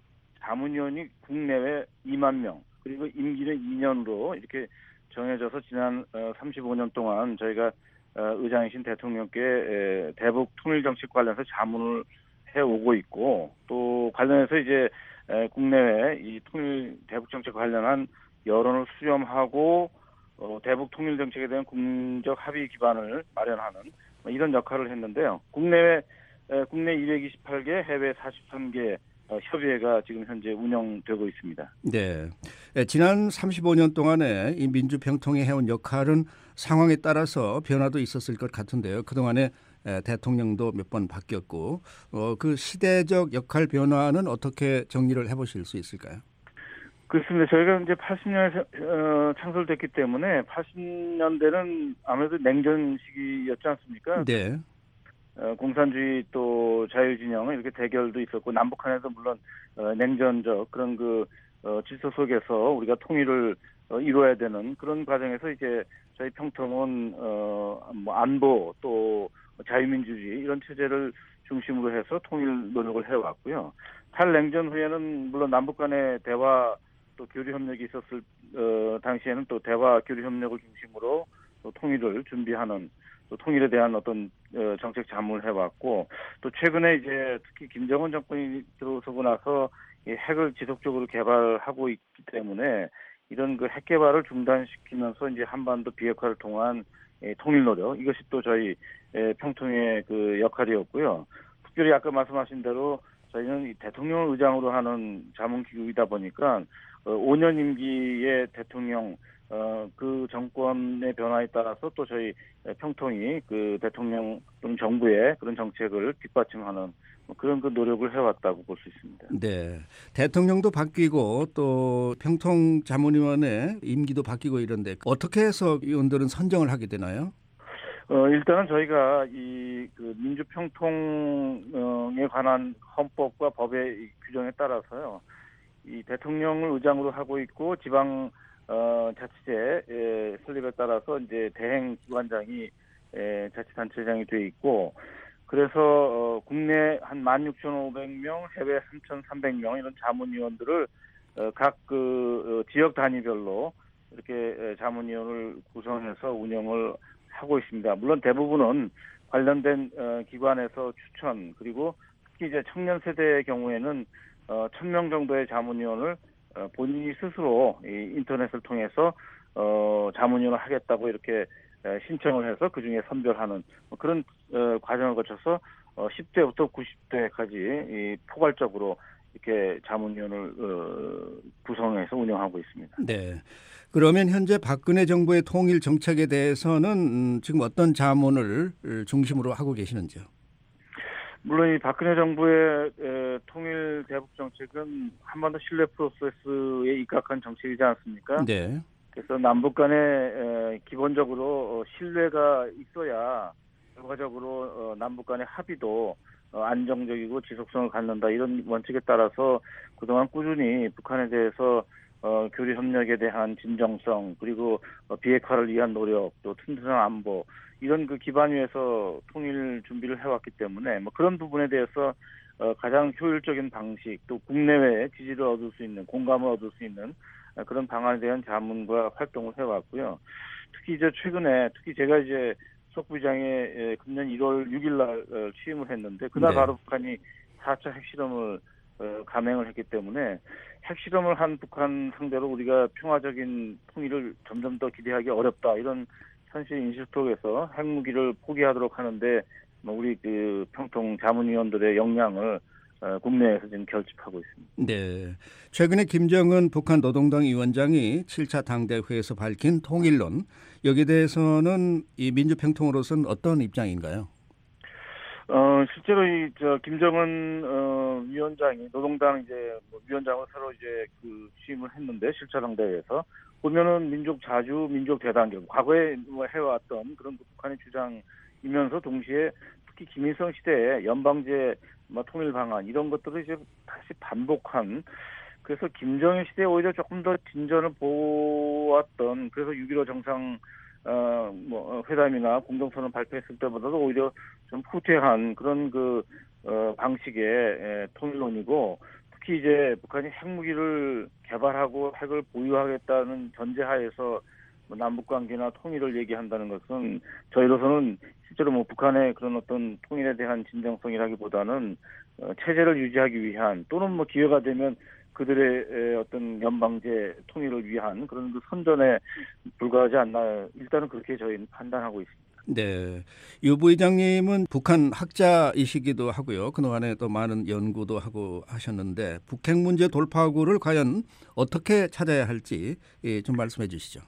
자문위원이 국내외 이만 명, 그리고 임기는 이 년으로 이렇게 정해져서 지난 삼십오 년 동안 저희가 의장이신 대통령께 대북 통일 정책 관련해서 자문을 해오고 있고, 또 관련해서 이제 국내외 이 통일 대북 정책 관련한 여론을 수렴하고 어, 대북 통일 정책에 대한 국민적 합의 기반을 마련하는 이런 역할을 했는데요. 국내외 국내 이백이십팔 개, 해외 사십삼 개 어, 협의회가 지금 현재 운영되고 있습니다. 네, 지난 삼십오 년 동안에 이 민주평통이 해온 역할은 상황에 따라서 변화도 있었을 것 같은데요. 그동안에 대통령도 몇 번 바뀌었고, 어, 그 시대적 역할 변화는 어떻게 정리를 해보실 수 있을까요? 그렇습니다. 저희가 이제 팔십 년에 어, 창설됐기 때문에 팔십 년대는 아무래도 냉전 시기였지 않습니까? 네. 어, 공산주의 또 자유진영 이렇게 대결도 있었고, 남북한에도 물론 어, 냉전적 그런 그 어, 질서 속에서 우리가 통일을 어, 이루어야 되는 그런 과정에서 이제 저희 평통은 어, 뭐 안보 또 자유민주주의 이런 체제를 중심으로 해서 통일 노력을 해왔고요. 탈냉전 후에는 물론 남북 간의 대화 또 교류 협력이 있었을 어, 당시에는 또 대화 교류 협력을 중심으로 또 통일을 준비하는, 또 통일에 대한 어떤 어, 정책 자문을 해왔고, 또 최근에 이제 특히 김정은 정권이 들어서고 나서 이 핵을 지속적으로 개발하고 있기 때문에 이런 그 핵 개발을 중단시키면서 이제 한반도 비핵화를 통한 예, 통일 노력, 이것이 또 저희 예, 평통의 그 역할이었고요. 특별히 아까 말씀하신 대로 저희는 이 대통령을 의장으로 하는 자문기구이다 보니까 어, 오 년 임기의 대통령 어, 그 정권의 변화에 따라서 또 저희 평통이 그 대통령 또는 정부의 그런 정책을 뒷받침하는 그런 그 노력을 해왔다고 볼 수 있습니다. 네, 대통령도 바뀌고 또 평통 자문위원회 임기도 바뀌고 이런데 어떻게 해서 위원들은 선정을 하게 되나요? 어, 일단은 저희가 이 그 민주평통에 관한 헌법과 법의 규정에 따라서요, 이 대통령을 의장으로 하고 있고 지방 어, 자치제 설립에 따라서 이제 대행 기관장이 에, 자치단체장이 돼 있고, 그래서 어, 국내 한 만 육천오백 명, 해외 삼천삼백 명 이런 자문위원들을 어, 각 그 어, 지역 단위별로 이렇게 에, 자문위원을 구성해서 운영을 하고 있습니다. 물론 대부분은 관련된 어, 기관에서 추천, 그리고 특히 이제 청년 세대의 경우에는 어, 천 명 정도의 자문위원을 어, 본인이 스스로 이 인터넷을 통해서 어, 자문위원을 하겠다고 이렇게 에, 신청을 해서 그 중에 선별하는 뭐 그런 어, 과정을 거쳐서 어, 십 대부터 구십 대까지 이 포괄적으로 이렇게 자문위원을 어, 구성해서 운영하고 있습니다. 네. 그러면 현재 박근혜 정부의 통일 정책에 대해서는 음, 지금 어떤 자문을 중심으로 하고 계시는지요? 물론 이 박근혜 정부의 에, 통일 대북 정책은 한반도 신뢰 프로세스에 입각한 정책이지 않습니까? 네. 그래서 남북 간에 에, 기본적으로 신뢰가 있어야 결과적으로 어, 남북 간의 합의도 어, 안정적이고 지속성을 갖는다, 이런 원칙에 따라서 그동안 꾸준히 북한에 대해서 어, 교류 협력에 대한 진정성, 그리고 어, 비핵화를 위한 노력, 또 튼튼한 안보, 이런 그 기반 위에서 통일 준비를 해왔기 때문에 뭐 그런 부분에 대해서 어, 가장 효율적인 방식, 또 국내외에 지지를 얻을 수 있는, 공감을 얻을 수 있는 그런 방안에 대한 자문과 활동을 해왔고요. 특히 이제 최근에 특히 제가 이제 수석 부의장에 금년 일월 육일 날 취임을 했는데 그날 네. 바로 북한이 사 차 핵실험을 감행을 했기 때문에 핵실험을 한 북한 상대로 우리가 평화적인 통일을 점점 더 기대하기 어렵다 이런 현실 인식 속에서 핵무기를 포기하도록 하는데 우리 그 평통 자문위원들의 역량을 국내에서 지금 결집하고 있습니다. 네, 최근에 김정은 북한 노동당 위원장이 칠 차 당대회에서 밝힌 통일론 여기에 대해서는 이 민주평통으로서는 어떤 입장인가요? 어 실제로 이 저 김정은 어, 위원장이 노동당 이제 뭐 위원장으로 새로 이제 그 취임을 했는데 칠 차 당대회에서 보면은 민족 자주, 민족 대단결 과거에 뭐 해왔던 그런 북한의 주장이면서 동시에 특히 김일성 시대에 연방제 뭐 통일 방안 이런 것들을 이제 다시 반복한 그래서 김정일 시대에 오히려 조금 더 진전을 보았던 그래서 육점일오 정상 어, 뭐, 회담이나 공동선언 발표했을 때보다도 오히려 좀 후퇴한 그런 그, 어, 방식의 에, 통일론이고, 특히 이제 북한이 핵무기를 개발하고 핵을 보유하겠다는 전제하에서 뭐 남북 관계나 통일을 얘기한다는 것은 저희로서는 실제로 뭐 북한의 그런 어떤 통일에 대한 진정성이라기보다는 어, 체제를 유지하기 위한 또는 뭐 기회가 되면 그들의 어떤 연방제 통일을 위한 그런 그 선전에 불과하지 않나 일단은 그렇게 저희는 판단하고 있습니다. 네, 유 부의장님은 북한 학자이시기도 하고요. 그동안에 또 많은 연구도 하고 하셨는데 북핵 문제 돌파구를 과연 어떻게 찾아야 할지 좀 말씀해 주시죠.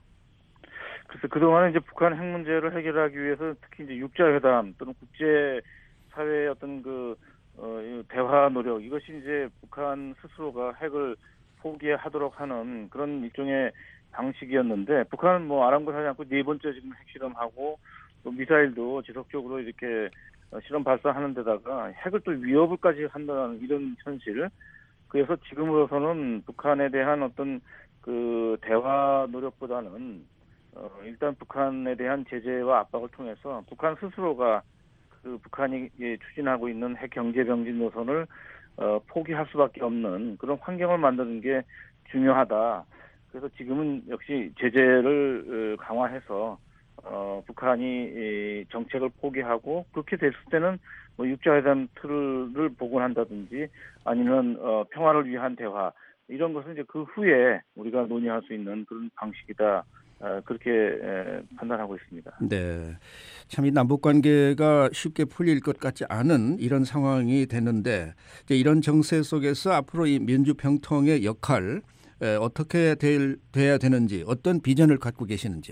그래서 그동안에 이제 북한 핵 문제를 해결하기 위해서 특히 이제 육자회담 또는 국제 사회의 어떤 그 어, 대화 노력 이것이 이제 북한 스스로가 핵을 포기하도록 하는 그런 일종의 방식이었는데 북한은 뭐 아랑곳하지 않고 네 번째 지금 핵실험하고 또 미사일도 지속적으로 이렇게 실험 발사하는 데다가 핵을 또 위협을까지 한다는 이런 현실. 그래서 지금으로서는 북한에 대한 어떤 그 대화 노력보다는 어, 일단 북한에 대한 제재와 압박을 통해서 북한 스스로가 그 북한이 추진하고 있는 핵 경제 병진 노선을 어, 포기할 수밖에 없는 그런 환경을 만드는 게 중요하다. 그래서 지금은 역시 제재를 어, 강화해서 어, 북한이 이 정책을 포기하고 그렇게 됐을 때는 뭐 육자회담 틀을 복원한다든지 아니면 어, 평화를 위한 대화 이런 것은 이제 그 후에 우리가 논의할 수 있는 그런 방식이다. 어, 그렇게 에, 판단하고 있습니다. 네, 참 이 남북 관계가 쉽게 풀릴 것 같지 않은 이런 상황이 됐는데 이제 이런 정세 속에서 앞으로 이 민주평통의 역할 에, 어떻게 될, 돼야 되는지 어떤 비전을 갖고 계시는지요?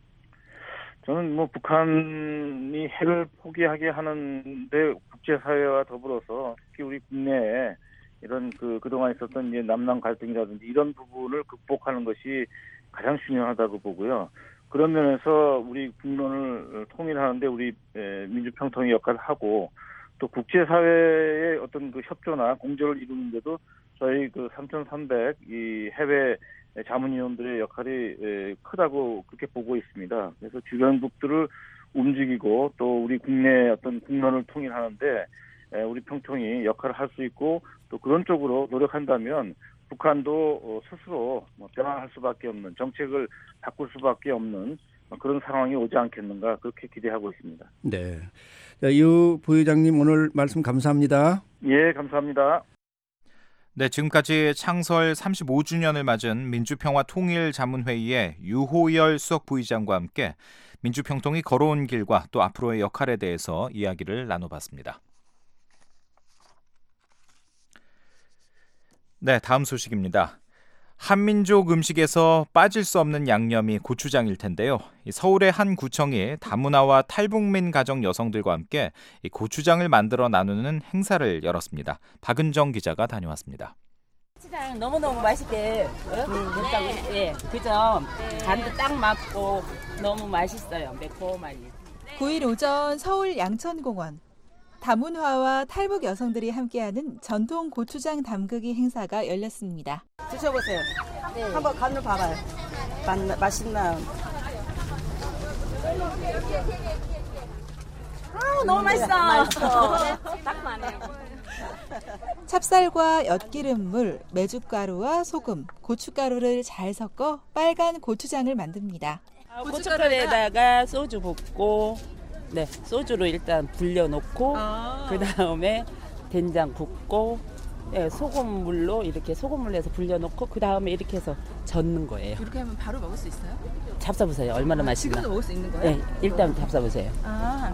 저는 뭐 북한이 핵을 포기하게 하는데 국제사회와 더불어서 특히 우리 국내에 이런 그 그동안 있었던 이제 남남 갈등이라든지 이런 부분을 극복하는 것이 가장 중요하다고 보고요. 그런 면에서 우리 국론을 통일하는데 우리 민주평통의 역할을 하고 또 국제사회의 어떤 그 협조나 공조를 이루는데도 저희 그 삼천삼백 이 해외 자문위원들의 역할이 크다고 그렇게 보고 있습니다. 그래서 주변국들을 움직이고 또 우리 국내 어떤 국론을 통일하는데 우리 평통이 역할을 할 수 있고 또 그런 쪽으로 노력한다면 북한도 스스로 변화할 수밖에 없는 정책을 바꿀 수밖에 없는 그런 상황이 오지 않겠는가 그렇게 기대하고 있습니다. 네, 유 부의장님 오늘 말씀 감사합니다. 예, 감사합니다. 네, 지금까지 창설 삼십오 주년을 맞은 민주평화통일자문회의의 유호열 수석 부의장과 함께 민주평통이 걸어온 길과 또 앞으로의 역할에 대해서 이야기를 나눠봤습니다. 네, 다음 소식입니다. 한민족 음식에서 빠질 수 없는 양념이 고추장일 텐데요. 서울의 한 구청이 다문화와 탈북민 가정 여성들과 함께 고추장을 만들어 나누는 행사를 열었습니다. 박은정 기자가 다녀왔습니다. 고추장 너무너무 맛있게 됐다고 예, 그죠? 간도 딱 맞고 너무 맛있어요. 매콤하니. 구일 오전 서울 양천공원. 다문화와 탈북 여성들이 함께하는 전통 고추장 담그기 행사가 열렸습니다. 드셔보세요. 네. 한번 간을 봐봐요. 맛, 맛있나? 아, 너무 맛있어. 맛있어. 딱 맞네요. 찹쌀과 엿기름물, 메주가루와 소금, 고춧가루를 잘 섞어 빨간 고추장을 만듭니다. 고춧가루에다가 소주 붓고, 네, 소주로 일단 불려놓고, 아. 그 다음에 된장 붓고, 네, 소금물로 이렇게 소금물로 해서 불려놓고, 그 다음에 이렇게 해서 젓는 거예요. 이렇게 하면 바로 먹을 수 있어요? 잡숴보세요. 얼마나 아, 맛있나. 지금도 먹을 수 있는 거예요? 네, 일단 잡숴보세요. 아,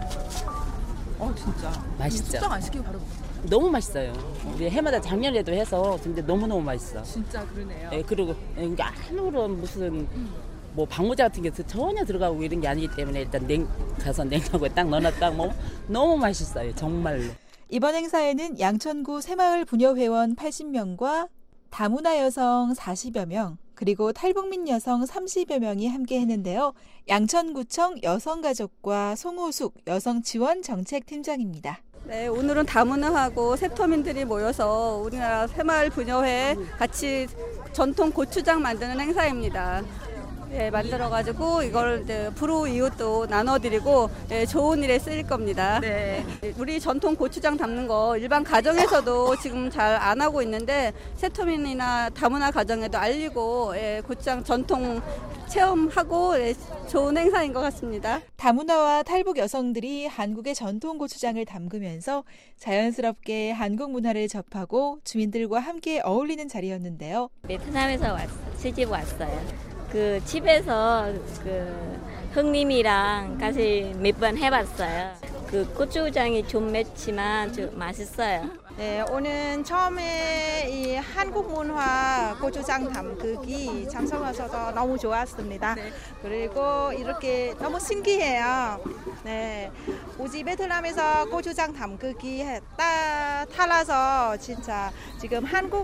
어 진짜. 맛있죠? 숙성 안 시키고 바로 먹어요. 너무 맛있어요. 우리 해마다 작년에도 해서 근데 너무너무 맛있어. 진짜 그러네요. 네, 그리고 이게 아무런 무슨 뭐 방부제 같은 게 전혀 들어가고 이런 게 아니기 때문에 일단 냉 가서 냉장고에 딱 넣어놨다 뭐 너무 맛있어요. 정말로. 이번 행사에는 양천구 새마을 부녀회원 팔십 명과 다문화 여성 사십여 명, 그리고 탈북민 여성 삼십여 명이 함께 했는데요. 양천구청 여성가족과 송호숙 여성지원정책팀장입니다. 네, 오늘은 다문화하고 세터민들이 모여서 우리나라 새마을 부녀회 같이 전통 고추장 만드는 행사입니다. 예, 만들어가지고 이걸 이제 불우 이웃도 나눠드리고 예, 좋은 일에 쓰일 겁니다. 네. 우리 전통 고추장 담는 거 일반 가정에서도 지금 잘 안 하고 있는데 세터민이나 다문화 가정에도 알리고 예, 고추장 전통 체험하고 예, 좋은 행사인 것 같습니다. 다문화와 탈북 여성들이 한국의 전통 고추장을 담그면서 자연스럽게 한국 문화를 접하고 주민들과 함께 어울리는 자리였는데요. 베트남에서 왔, 시집 왔어요. 그 집에서 그 형님이랑 같이 몇 번 해봤어요. 그 고추장이 좀 맵지만 좀 맛있어요. 네, 오늘 처음에 이 한국 문화 고추장 담그기 참석하셔서 너무 좋았습니다. 네. 그리고 이렇게 너무 신기해요. 네, 우리 베트남에서 고추장 담그기 했다 탈라서 진짜 지금 한국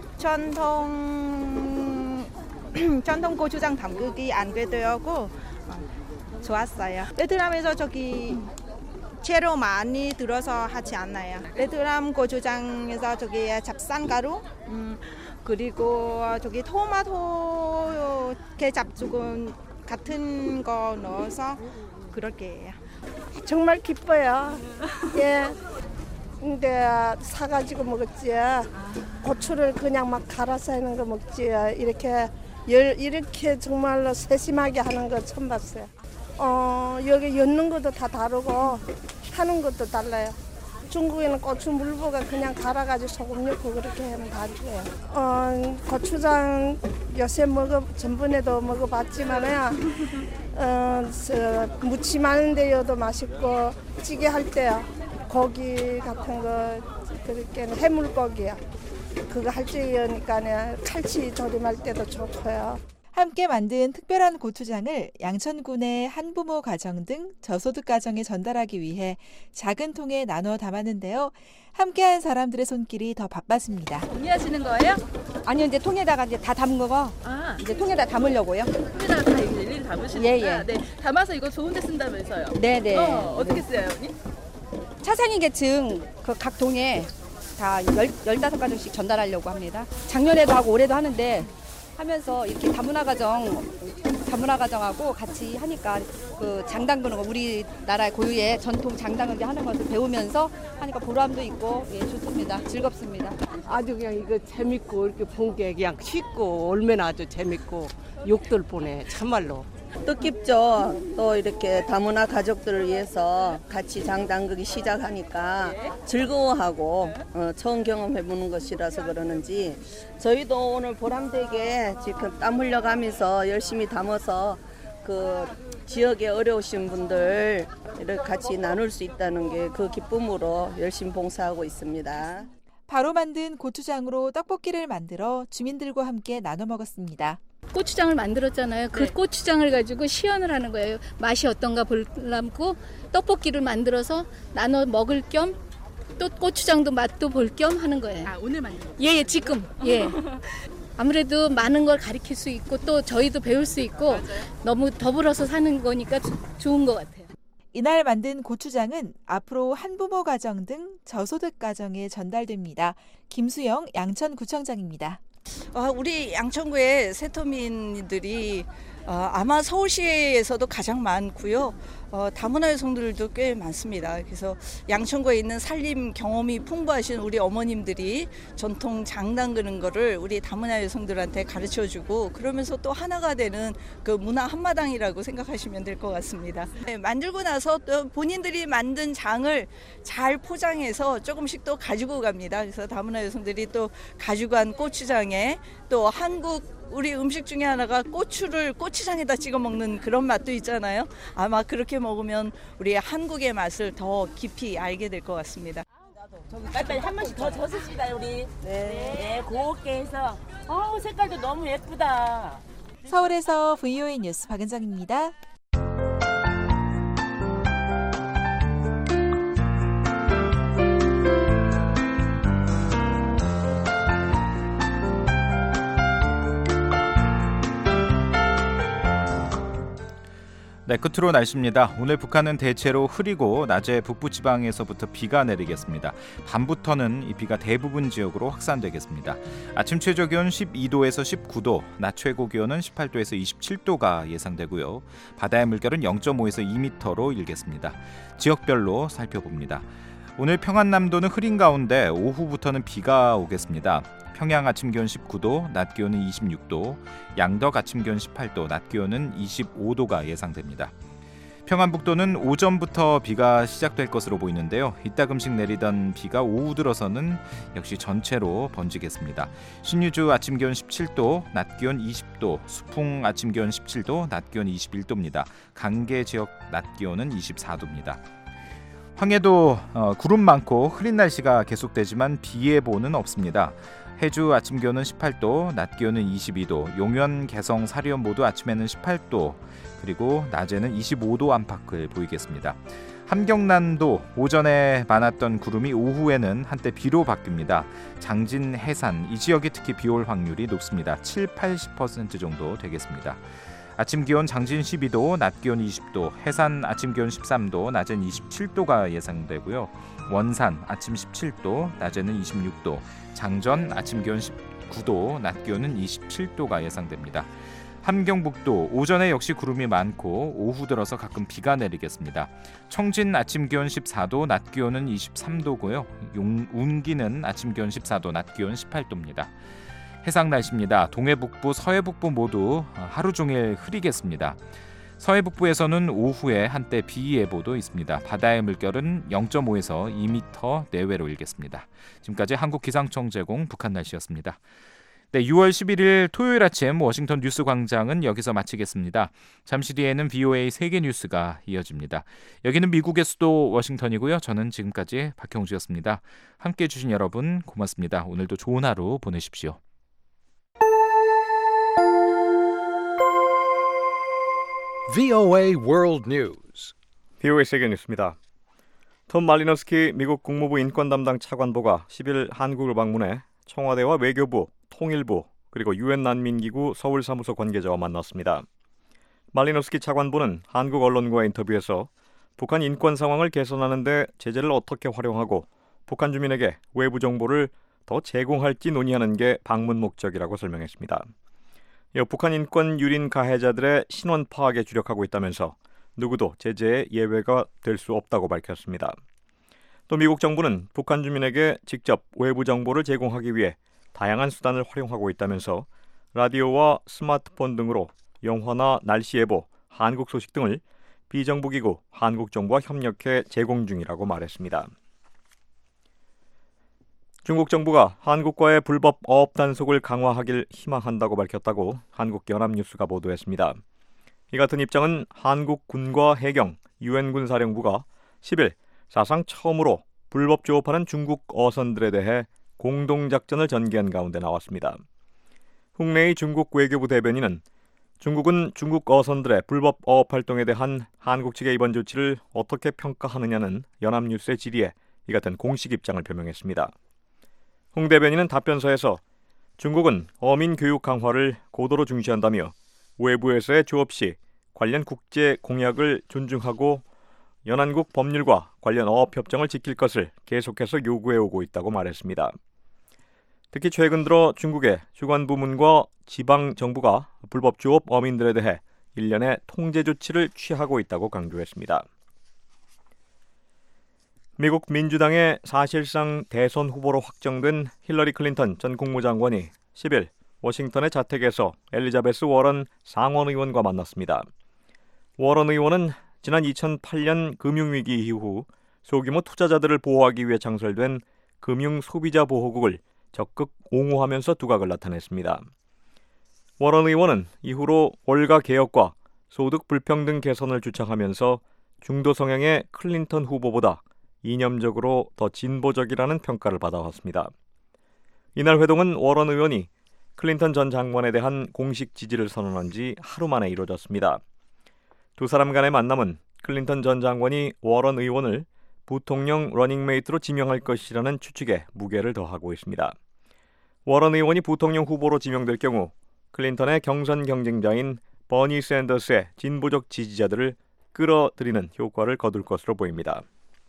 전통 전통 고추장 담그기 안되더라고 어, 좋았어요. 베트남에서 저기 재료 많이 들어서 하지 않나요? 베트남 고추장에서 저기 잡산가루 음, 그리고 저기 토마토 게잡죽은 같은 거 넣어서 그렇게 해요. 정말 기뻐요. 예. 근데 사가지고 먹었지. 고추를 그냥 막 갈아서 하는 거 먹지. 이렇게 열 이렇게 정말로 세심하게 하는 거 처음 봤어요. 어, 여기 엮는 것도 다 다르고 하는 것도 달라요. 중국에는 고추 물보가 그냥 갈아가지고 소금 넣고 그렇게 하면 다 좋아요. 어, 고추장 요새 먹어 전번에도 먹어봤지만은 어, 저, 무침하는 데여도 맛있고 찌개 할 때요. 고기 같은 거 그렇게 해물고기요. 그거 할 때니까 칼치 조림할 때도 좋고요. 함께 만든 특별한 고추장을 양천군의 한부모 가정 등 저소득 가정에 전달하기 위해 작은 통에 나눠 담았는데요. 함께한 사람들의 손길이 더 바빴습니다. 정리하시는 거예요? 아니요, 이제 통에다가 이제 다 담은 거 아. 이제 통에다 담으려고요. 통에다가 다 일일이 담으시는구나. 예, 예. 네, 담아서 이거 좋은 데 쓴다면서요? 네, 네. 어, 어떻게 써요, 언니? 차상위 계층 그 각 동에 다 열다섯 가정씩 전달하려고 합니다. 작년에도 하고 올해도 하는데 하면서 이렇게 다문화 가정, 다문화 가정하고 같이 하니까 그 장 담그는 거 우리나라의 고유의 전통 장 담그기 하는 것을 배우면서 하니까 보람도 있고 예, 좋습니다. 즐겁습니다. 아주 그냥 이거 재밌고 이렇게 본 게 그냥 쉽고 얼마나 아주 재밌고 욕들 보내 참말로. 뜻깊죠. 또 이렇게 다문화 가족들을 위해서 같이 장 담그기 시작하니까 즐거워하고 어, 처음 경험해보는 것이라서 그러는지 저희도 오늘 보람되게 지금 땀 흘려가면서 열심히 담아서 그 지역에 어려우신 분들 이렇게 같이 나눌 수 있다는 게 그 기쁨으로 열심히 봉사하고 있습니다. 바로 만든 고추장으로 떡볶이를 만들어 주민들과 함께 나눠 먹었습니다. 고추장을 만들었잖아요. 그 네. 고추장을 가지고 시연을 하는 거예요. 맛이 어떤가 보려고 떡볶이를 만들어서 나눠 먹을 겸 또 고추장도 맛도 볼 겸 하는 거예요. 아, 오늘 만든 거예요? 예, 예, 지금. 예. 아무래도 많은 걸 가르칠 수 있고 또 저희도 배울 수 있고 맞아요. 너무 더불어서 사는 거니까 주, 좋은 것 같아요. 이날 만든 고추장은 앞으로 한부모 가정 등 저소득 가정에 전달됩니다. 김수영 양천구청장입니다. 어, 우리 양천구의 세터민들이 어, 아마 서울시에서도 가장 많고요. 어, 다문화 여성들도 꽤 많습니다. 그래서 양천구에 있는 살림 경험이 풍부하신 우리 어머님들이 전통 장 담그는 거를 우리 다문화 여성들한테 가르쳐주고 그러면서 또 하나가 되는 그 문화 한마당이라고 생각하시면 될 것 같습니다. 네, 만들고 나서 또 본인들이 만든 장을 잘 포장해서 조금씩 또 가지고 갑니다. 그래서 다문화 여성들이 또 가지고 간 고추장에 또 한국 우리 음식 중에 하나가 고추를 고추장에다 찍어 먹는 그런 맛도 있잖아요. 아마 그렇게 먹으면 우리 한국의 맛을 더 깊이 알게 될 것 같습니다. 빨리빨리 한 번씩 더 젖읍시다 우리. 네, 네 곱게 해서. 어우 색깔도 너무 예쁘다. 서울에서 브이오에이 뉴스 박은정입니다. 네, 끝으로 날씨입니다. 오늘 북한은 대체로 흐리고 낮에 북부지방에서부터 비가 내리겠습니다. 밤부터는 이 비가 대부분 지역으로 확산되겠습니다. 아침 최저기온 십이 도에서 십구 도, 낮 최고기온은 십팔 도에서 이십칠 도가 예상되고요. 바다의 물결은 영 점 오에서 이 미터로 일겠습니다. 지역별로 살펴봅니다. 오늘 평안남도는 흐린 가운데 오후부터는 비가 오겠습니다. 평양 아침 기온 십구 도, 낮 기온은 이십육 도, 양덕 아침 기온 십팔 도, 낮 기온은 이십오 도가 예상됩니다. 평안북도는 오전부터 비가 시작될 것으로 보이는데요. 이따금씩 내리던 비가 오후 들어서는 역시 전체로 번지겠습니다. 신유주 아침 기온 십칠 도, 낮 기온 이십 도, 수풍 아침 기온 십칠 도, 낮 기온 이십일 도입니다. 강계 지역 낮 기온은 이십사 도입니다. 황해도 어, 구름 많고 흐린 날씨가 계속되지만 비 예보는 없습니다. 해주 아침 기온은 십팔 도, 낮 기온은 이십이 도, 용현, 개성, 사리온 모두 아침에는 십팔 도, 그리고 낮에는 이십오 도 안팎을 보이겠습니다. 함경남도 오전에 많았던 구름이 오후에는 한때 비로 바뀝니다. 장진, 해산 이 지역이 특히 비올 확률이 높습니다. 칠, 팔십 퍼센트 정도 되겠습니다. 아침 기온 장진 십이 도, 낮 기온 이십 도, 해산 아침 기온 십삼 도, 낮엔 이십칠 도가 예상되고요. 원산 아침 십칠 도, 낮에는 이십육 도, 장전 아침 기온 십구 도, 낮 기온은 이십칠 도가 예상됩니다. 함경북도 오전에 역시 구름이 많고 오후 들어서 가끔 비가 내리겠습니다. 청진 아침 기온 십사 도, 낮 기온은 이십삼 도고요. 용, 운기는 아침 기온 십사 도, 낮 기온 십팔 도입니다. 해상 날씨입니다. 동해북부, 서해북부 모두 하루 종일 흐리겠습니다. 서해북부에서는 오후에 한때 비 예보도 있습니다. 바다의 물결은 영 점 오에서 이 미터 내외로 일겠습니다. 지금까지 한국기상청 제공 북한 날씨였습니다. 네, 유월 십일일 토요일 아침 워싱턴 뉴스 광장은 여기서 마치겠습니다. 잠시 뒤에는 브이오에이 세계 뉴스가 이어집니다. 여기는 미국의 수도 워싱턴이고요. 저는 지금까지 박형주였습니다. 함께해 주신 여러분 고맙습니다. 오늘도 좋은 하루 보내십시오. 브이오에이 World News. 브이오에이 세계 뉴스입니다. 톰 말리노스키 미국 국무부 인권 담당 차관보가 십일 한국을 방문해 청와대와 외교부, 통일부, 그리고 유엔 난민기구 서울사무소 관계자와 만났습니다. 말리노스키 차관보는 한국 언론과의 인터뷰에서 북한 인권 상황을 개선하는 데 제재를 어떻게 활용하고 북한 주민에게 외부 정보를 더 제공할지 논의하는 게 방문 목적이라고 설명했습니다. 북한 인권 유린 가해자들의 신원 파악에 주력하고 있다면서 누구도 제재의 예외가 될 수 없다고 밝혔습니다. 또 미국 정부는 북한 주민에게 직접 외부 정보를 제공하기 위해 다양한 수단을 활용하고 있다면서 라디오와 스마트폰 등으로 영화나 날씨 예보, 한국 소식 등을 비정부기구 한국정부와 협력해 제공 중이라고 말했습니다. 중국 정부가 한국과의 불법 어업 단속을 강화하길 희망한다고 밝혔다고 한국연합뉴스가 보도했습니다. 이 같은 입장은 한국군과 해경, 유엔군 사령부가 십일 사상 처음으로 불법 조업하는 중국 어선들에 대해 공동작전을 전개한 가운데 나왔습니다. 홍래희 중국 외교부 대변인은 중국은 중국 어선들의 불법 어업 활동에 대한 한국 측의 이번 조치를 어떻게 평가하느냐는 연합뉴스의 질의에 이 같은 공식 입장을 표명했습니다. 홍 대변인은 답변서에서 중국은 어민 교육 강화를 고도로 중시한다며 외부에서의 조업 시 관련 국제 공약을 존중하고 연안국 법률과 관련 어업 협정을 지킬 것을 계속해서 요구해오고 있다고 말했습니다. 특히 최근 들어 중국의 주관 부문과 지방 정부가 불법 조업 어민들에 대해 일련의 통제 조치를 취하고 있다고 강조했습니다. 미국 민주당의 사실상 대선 후보로 확정된 힐러리 클린턴 전 국무장관이 십일 워싱턴의 자택에서 엘리자베스 워런 상원 의원과 만났습니다. 워런 의원은 지난 이천팔 년 금융위기 이후 소규모 투자자들을 보호하기 위해 창설된 금융소비자보호국을 적극 옹호하면서 두각을 나타냈습니다. 워런 의원은 이후로 월가 개혁과 소득 불평등 개선을 주창하면서 중도 성향의 클린턴 후보보다 이념적으로 더 진보적이라는 평가를 받아왔습니다. 이날 회동은 워런 의원이 클린턴 전 장관에 대한 공식 지지를 선언한 지 하루 만에 이루어졌습니다. 두 사람 간의 만남은 클린턴 전 장관이 워런 의원을 부통령 러닝메이트로 지명할 것이라는 추측에 무게를 더하고 있습니다. 워런 의원이 부통령 후보로 지명될 경우 클린턴의 경선 경쟁자인 버니 샌더스의 진보적 지지자들을 끌어들이는 효과를 거둘 것으로 보입니다.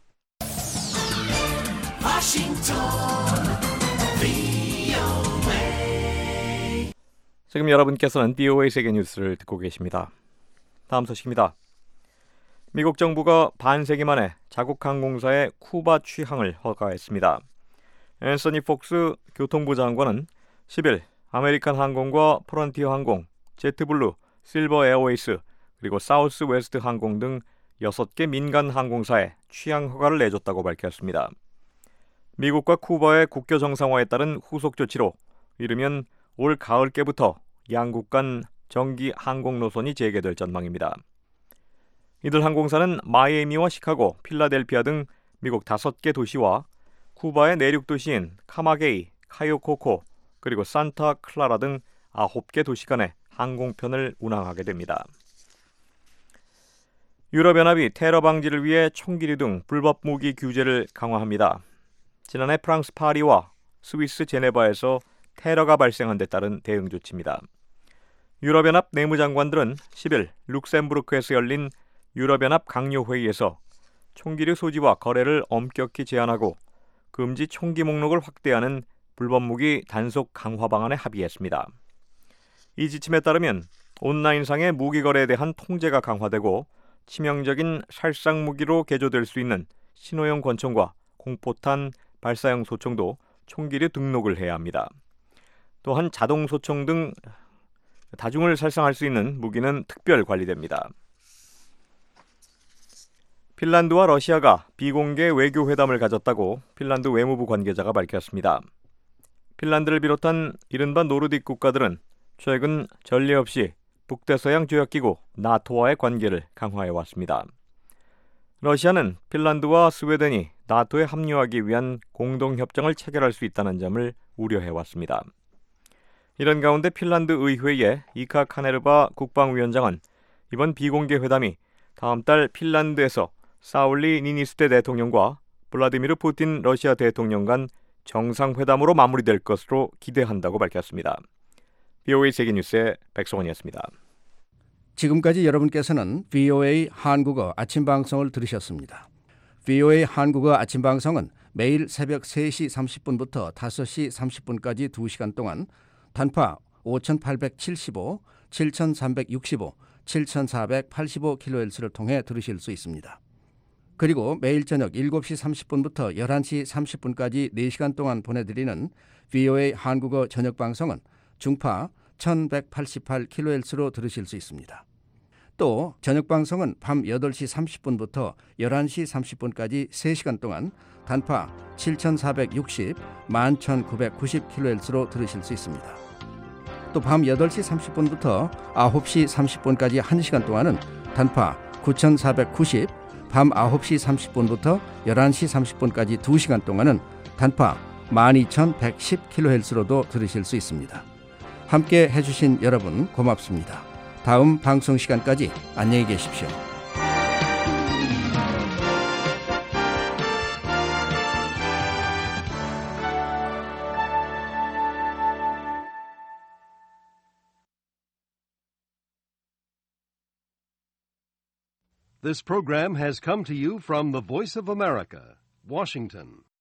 지금 여러분께서는 비오에이 세계뉴스를 듣고 계십니다. 다음 소식입니다. 미국 정부가 반세기 만에 자국 항공사의 쿠바 취항을 허가했습니다. 앤서니 폭스 교통부 장관은 십일 아메리칸 항공과 프론티어 항공, 제트블루, 실버 에어웨이스, 그리고 사우스 웨스트 항공 등 여섯 개 민간 항공사에 취항 허가를 내줬다고 밝혔습니다. 미국과 쿠바의 국교 정상화에 따른 후속 조치로 이르면 올 가을께부터 양국 간 정기 항공 노선이 재개될 전망입니다. 이들 항공사는 마이애미와 시카고, 필라델피아 등 미국 다섯 개 도시와 쿠바의 내륙 도시인 카마게이, 카요코코, 그리고 산타 클라라 등 아홉 개 도시 간의 항공편을 운항하게 됩니다. 유럽연합이 테러 방지를 위해 총기류 등 불법 무기 규제를 강화합니다. 지난해 프랑스 파리와 스위스 제네바에서 테러가 발생한 데 따른 대응 조치입니다. 유럽연합 내무장관들은 십일 룩셈부르크에서 열린 유럽연합 강요회의에서 총기류 소지와 거래를 엄격히 제한하고 금지 총기 목록을 확대하는 불법무기 단속 강화 방안에 합의했습니다. 이 지침에 따르면 온라인상의 무기 거래에 대한 통제가 강화되고 치명적인 살상 무기로 개조될 수 있는 신호형 권총과 공포탄, 발사형 소총도 총기류 등록을 해야 합니다. 또한 자동 소총 등 다중을 살상할 수 있는 무기는 특별 관리됩니다. 핀란드와 러시아가 비공개 외교 회담을 가졌다고 핀란드 외무부 관계자가 밝혔습니다. 핀란드를 비롯한 이른바 노르딕 국가들은 최근 전례 없이 북대서양 조약기구 나토와의 관계를 강화해 왔습니다. 러시아는 핀란드와 스웨덴이 나토에 합류하기 위한 공동협정을 체결할 수 있다는 점을 우려해 왔습니다. 이런 가운데 핀란드 의회의 이카 카네르바 국방위원장은 이번 비공개 회담이 다음 달 핀란드에서 사울리 니니스테 대통령과 블라디미르 푸틴 러시아 대통령 간 정상회담으로 마무리될 것으로 기대한다고 밝혔습니다. 비오에이 세계뉴스의 백성원이었습니다. 지금까지 여러분께서는 비오에이 한국어 아침 방송을 들으셨습니다. 비오에이 한국어 아침 방송은 매일 새벽 세 시 삼십 분부터 다섯 시 삼십 분까지 두 시간 동안 단파 오천팔백칠십오, 칠천삼백육십오, 칠천사백팔십오 킬로헤르츠를 통해 들으실 수 있습니다. 그리고 매일 저녁 일곱 시 삼십 분부터 열한 시 삼십 분까지 네 시간 동안 보내드리는 비오에이 한국어 저녁 방송은 중파 천백팔십팔 킬로헤르츠로 들으실 수 있습니다. 또 저녁 방송은 밤 여덟 시 삼십 분부터 열한 시 삼십 분까지 세 시간 동안 단파 칠천사백육십, 만 천구백구십 킬로헤르츠로 들으실 수 있습니다. 또 밤 여덟 시 삼십 분부터 아홉 시 삼십 분까지 한 시간 동안은 단파 구천사백구십, 밤 아홉 시 삼십 분부터 열한 시 삼십 분까지 두 시간 동안은 단파 만 이천백십 킬로헤르츠로도 들으실 수 있습니다. 함께 해주신 여러분 고맙습니다. 다음 방송 시간까지 안녕히 계십시오. This program has come to you from the Voice of America, Washington.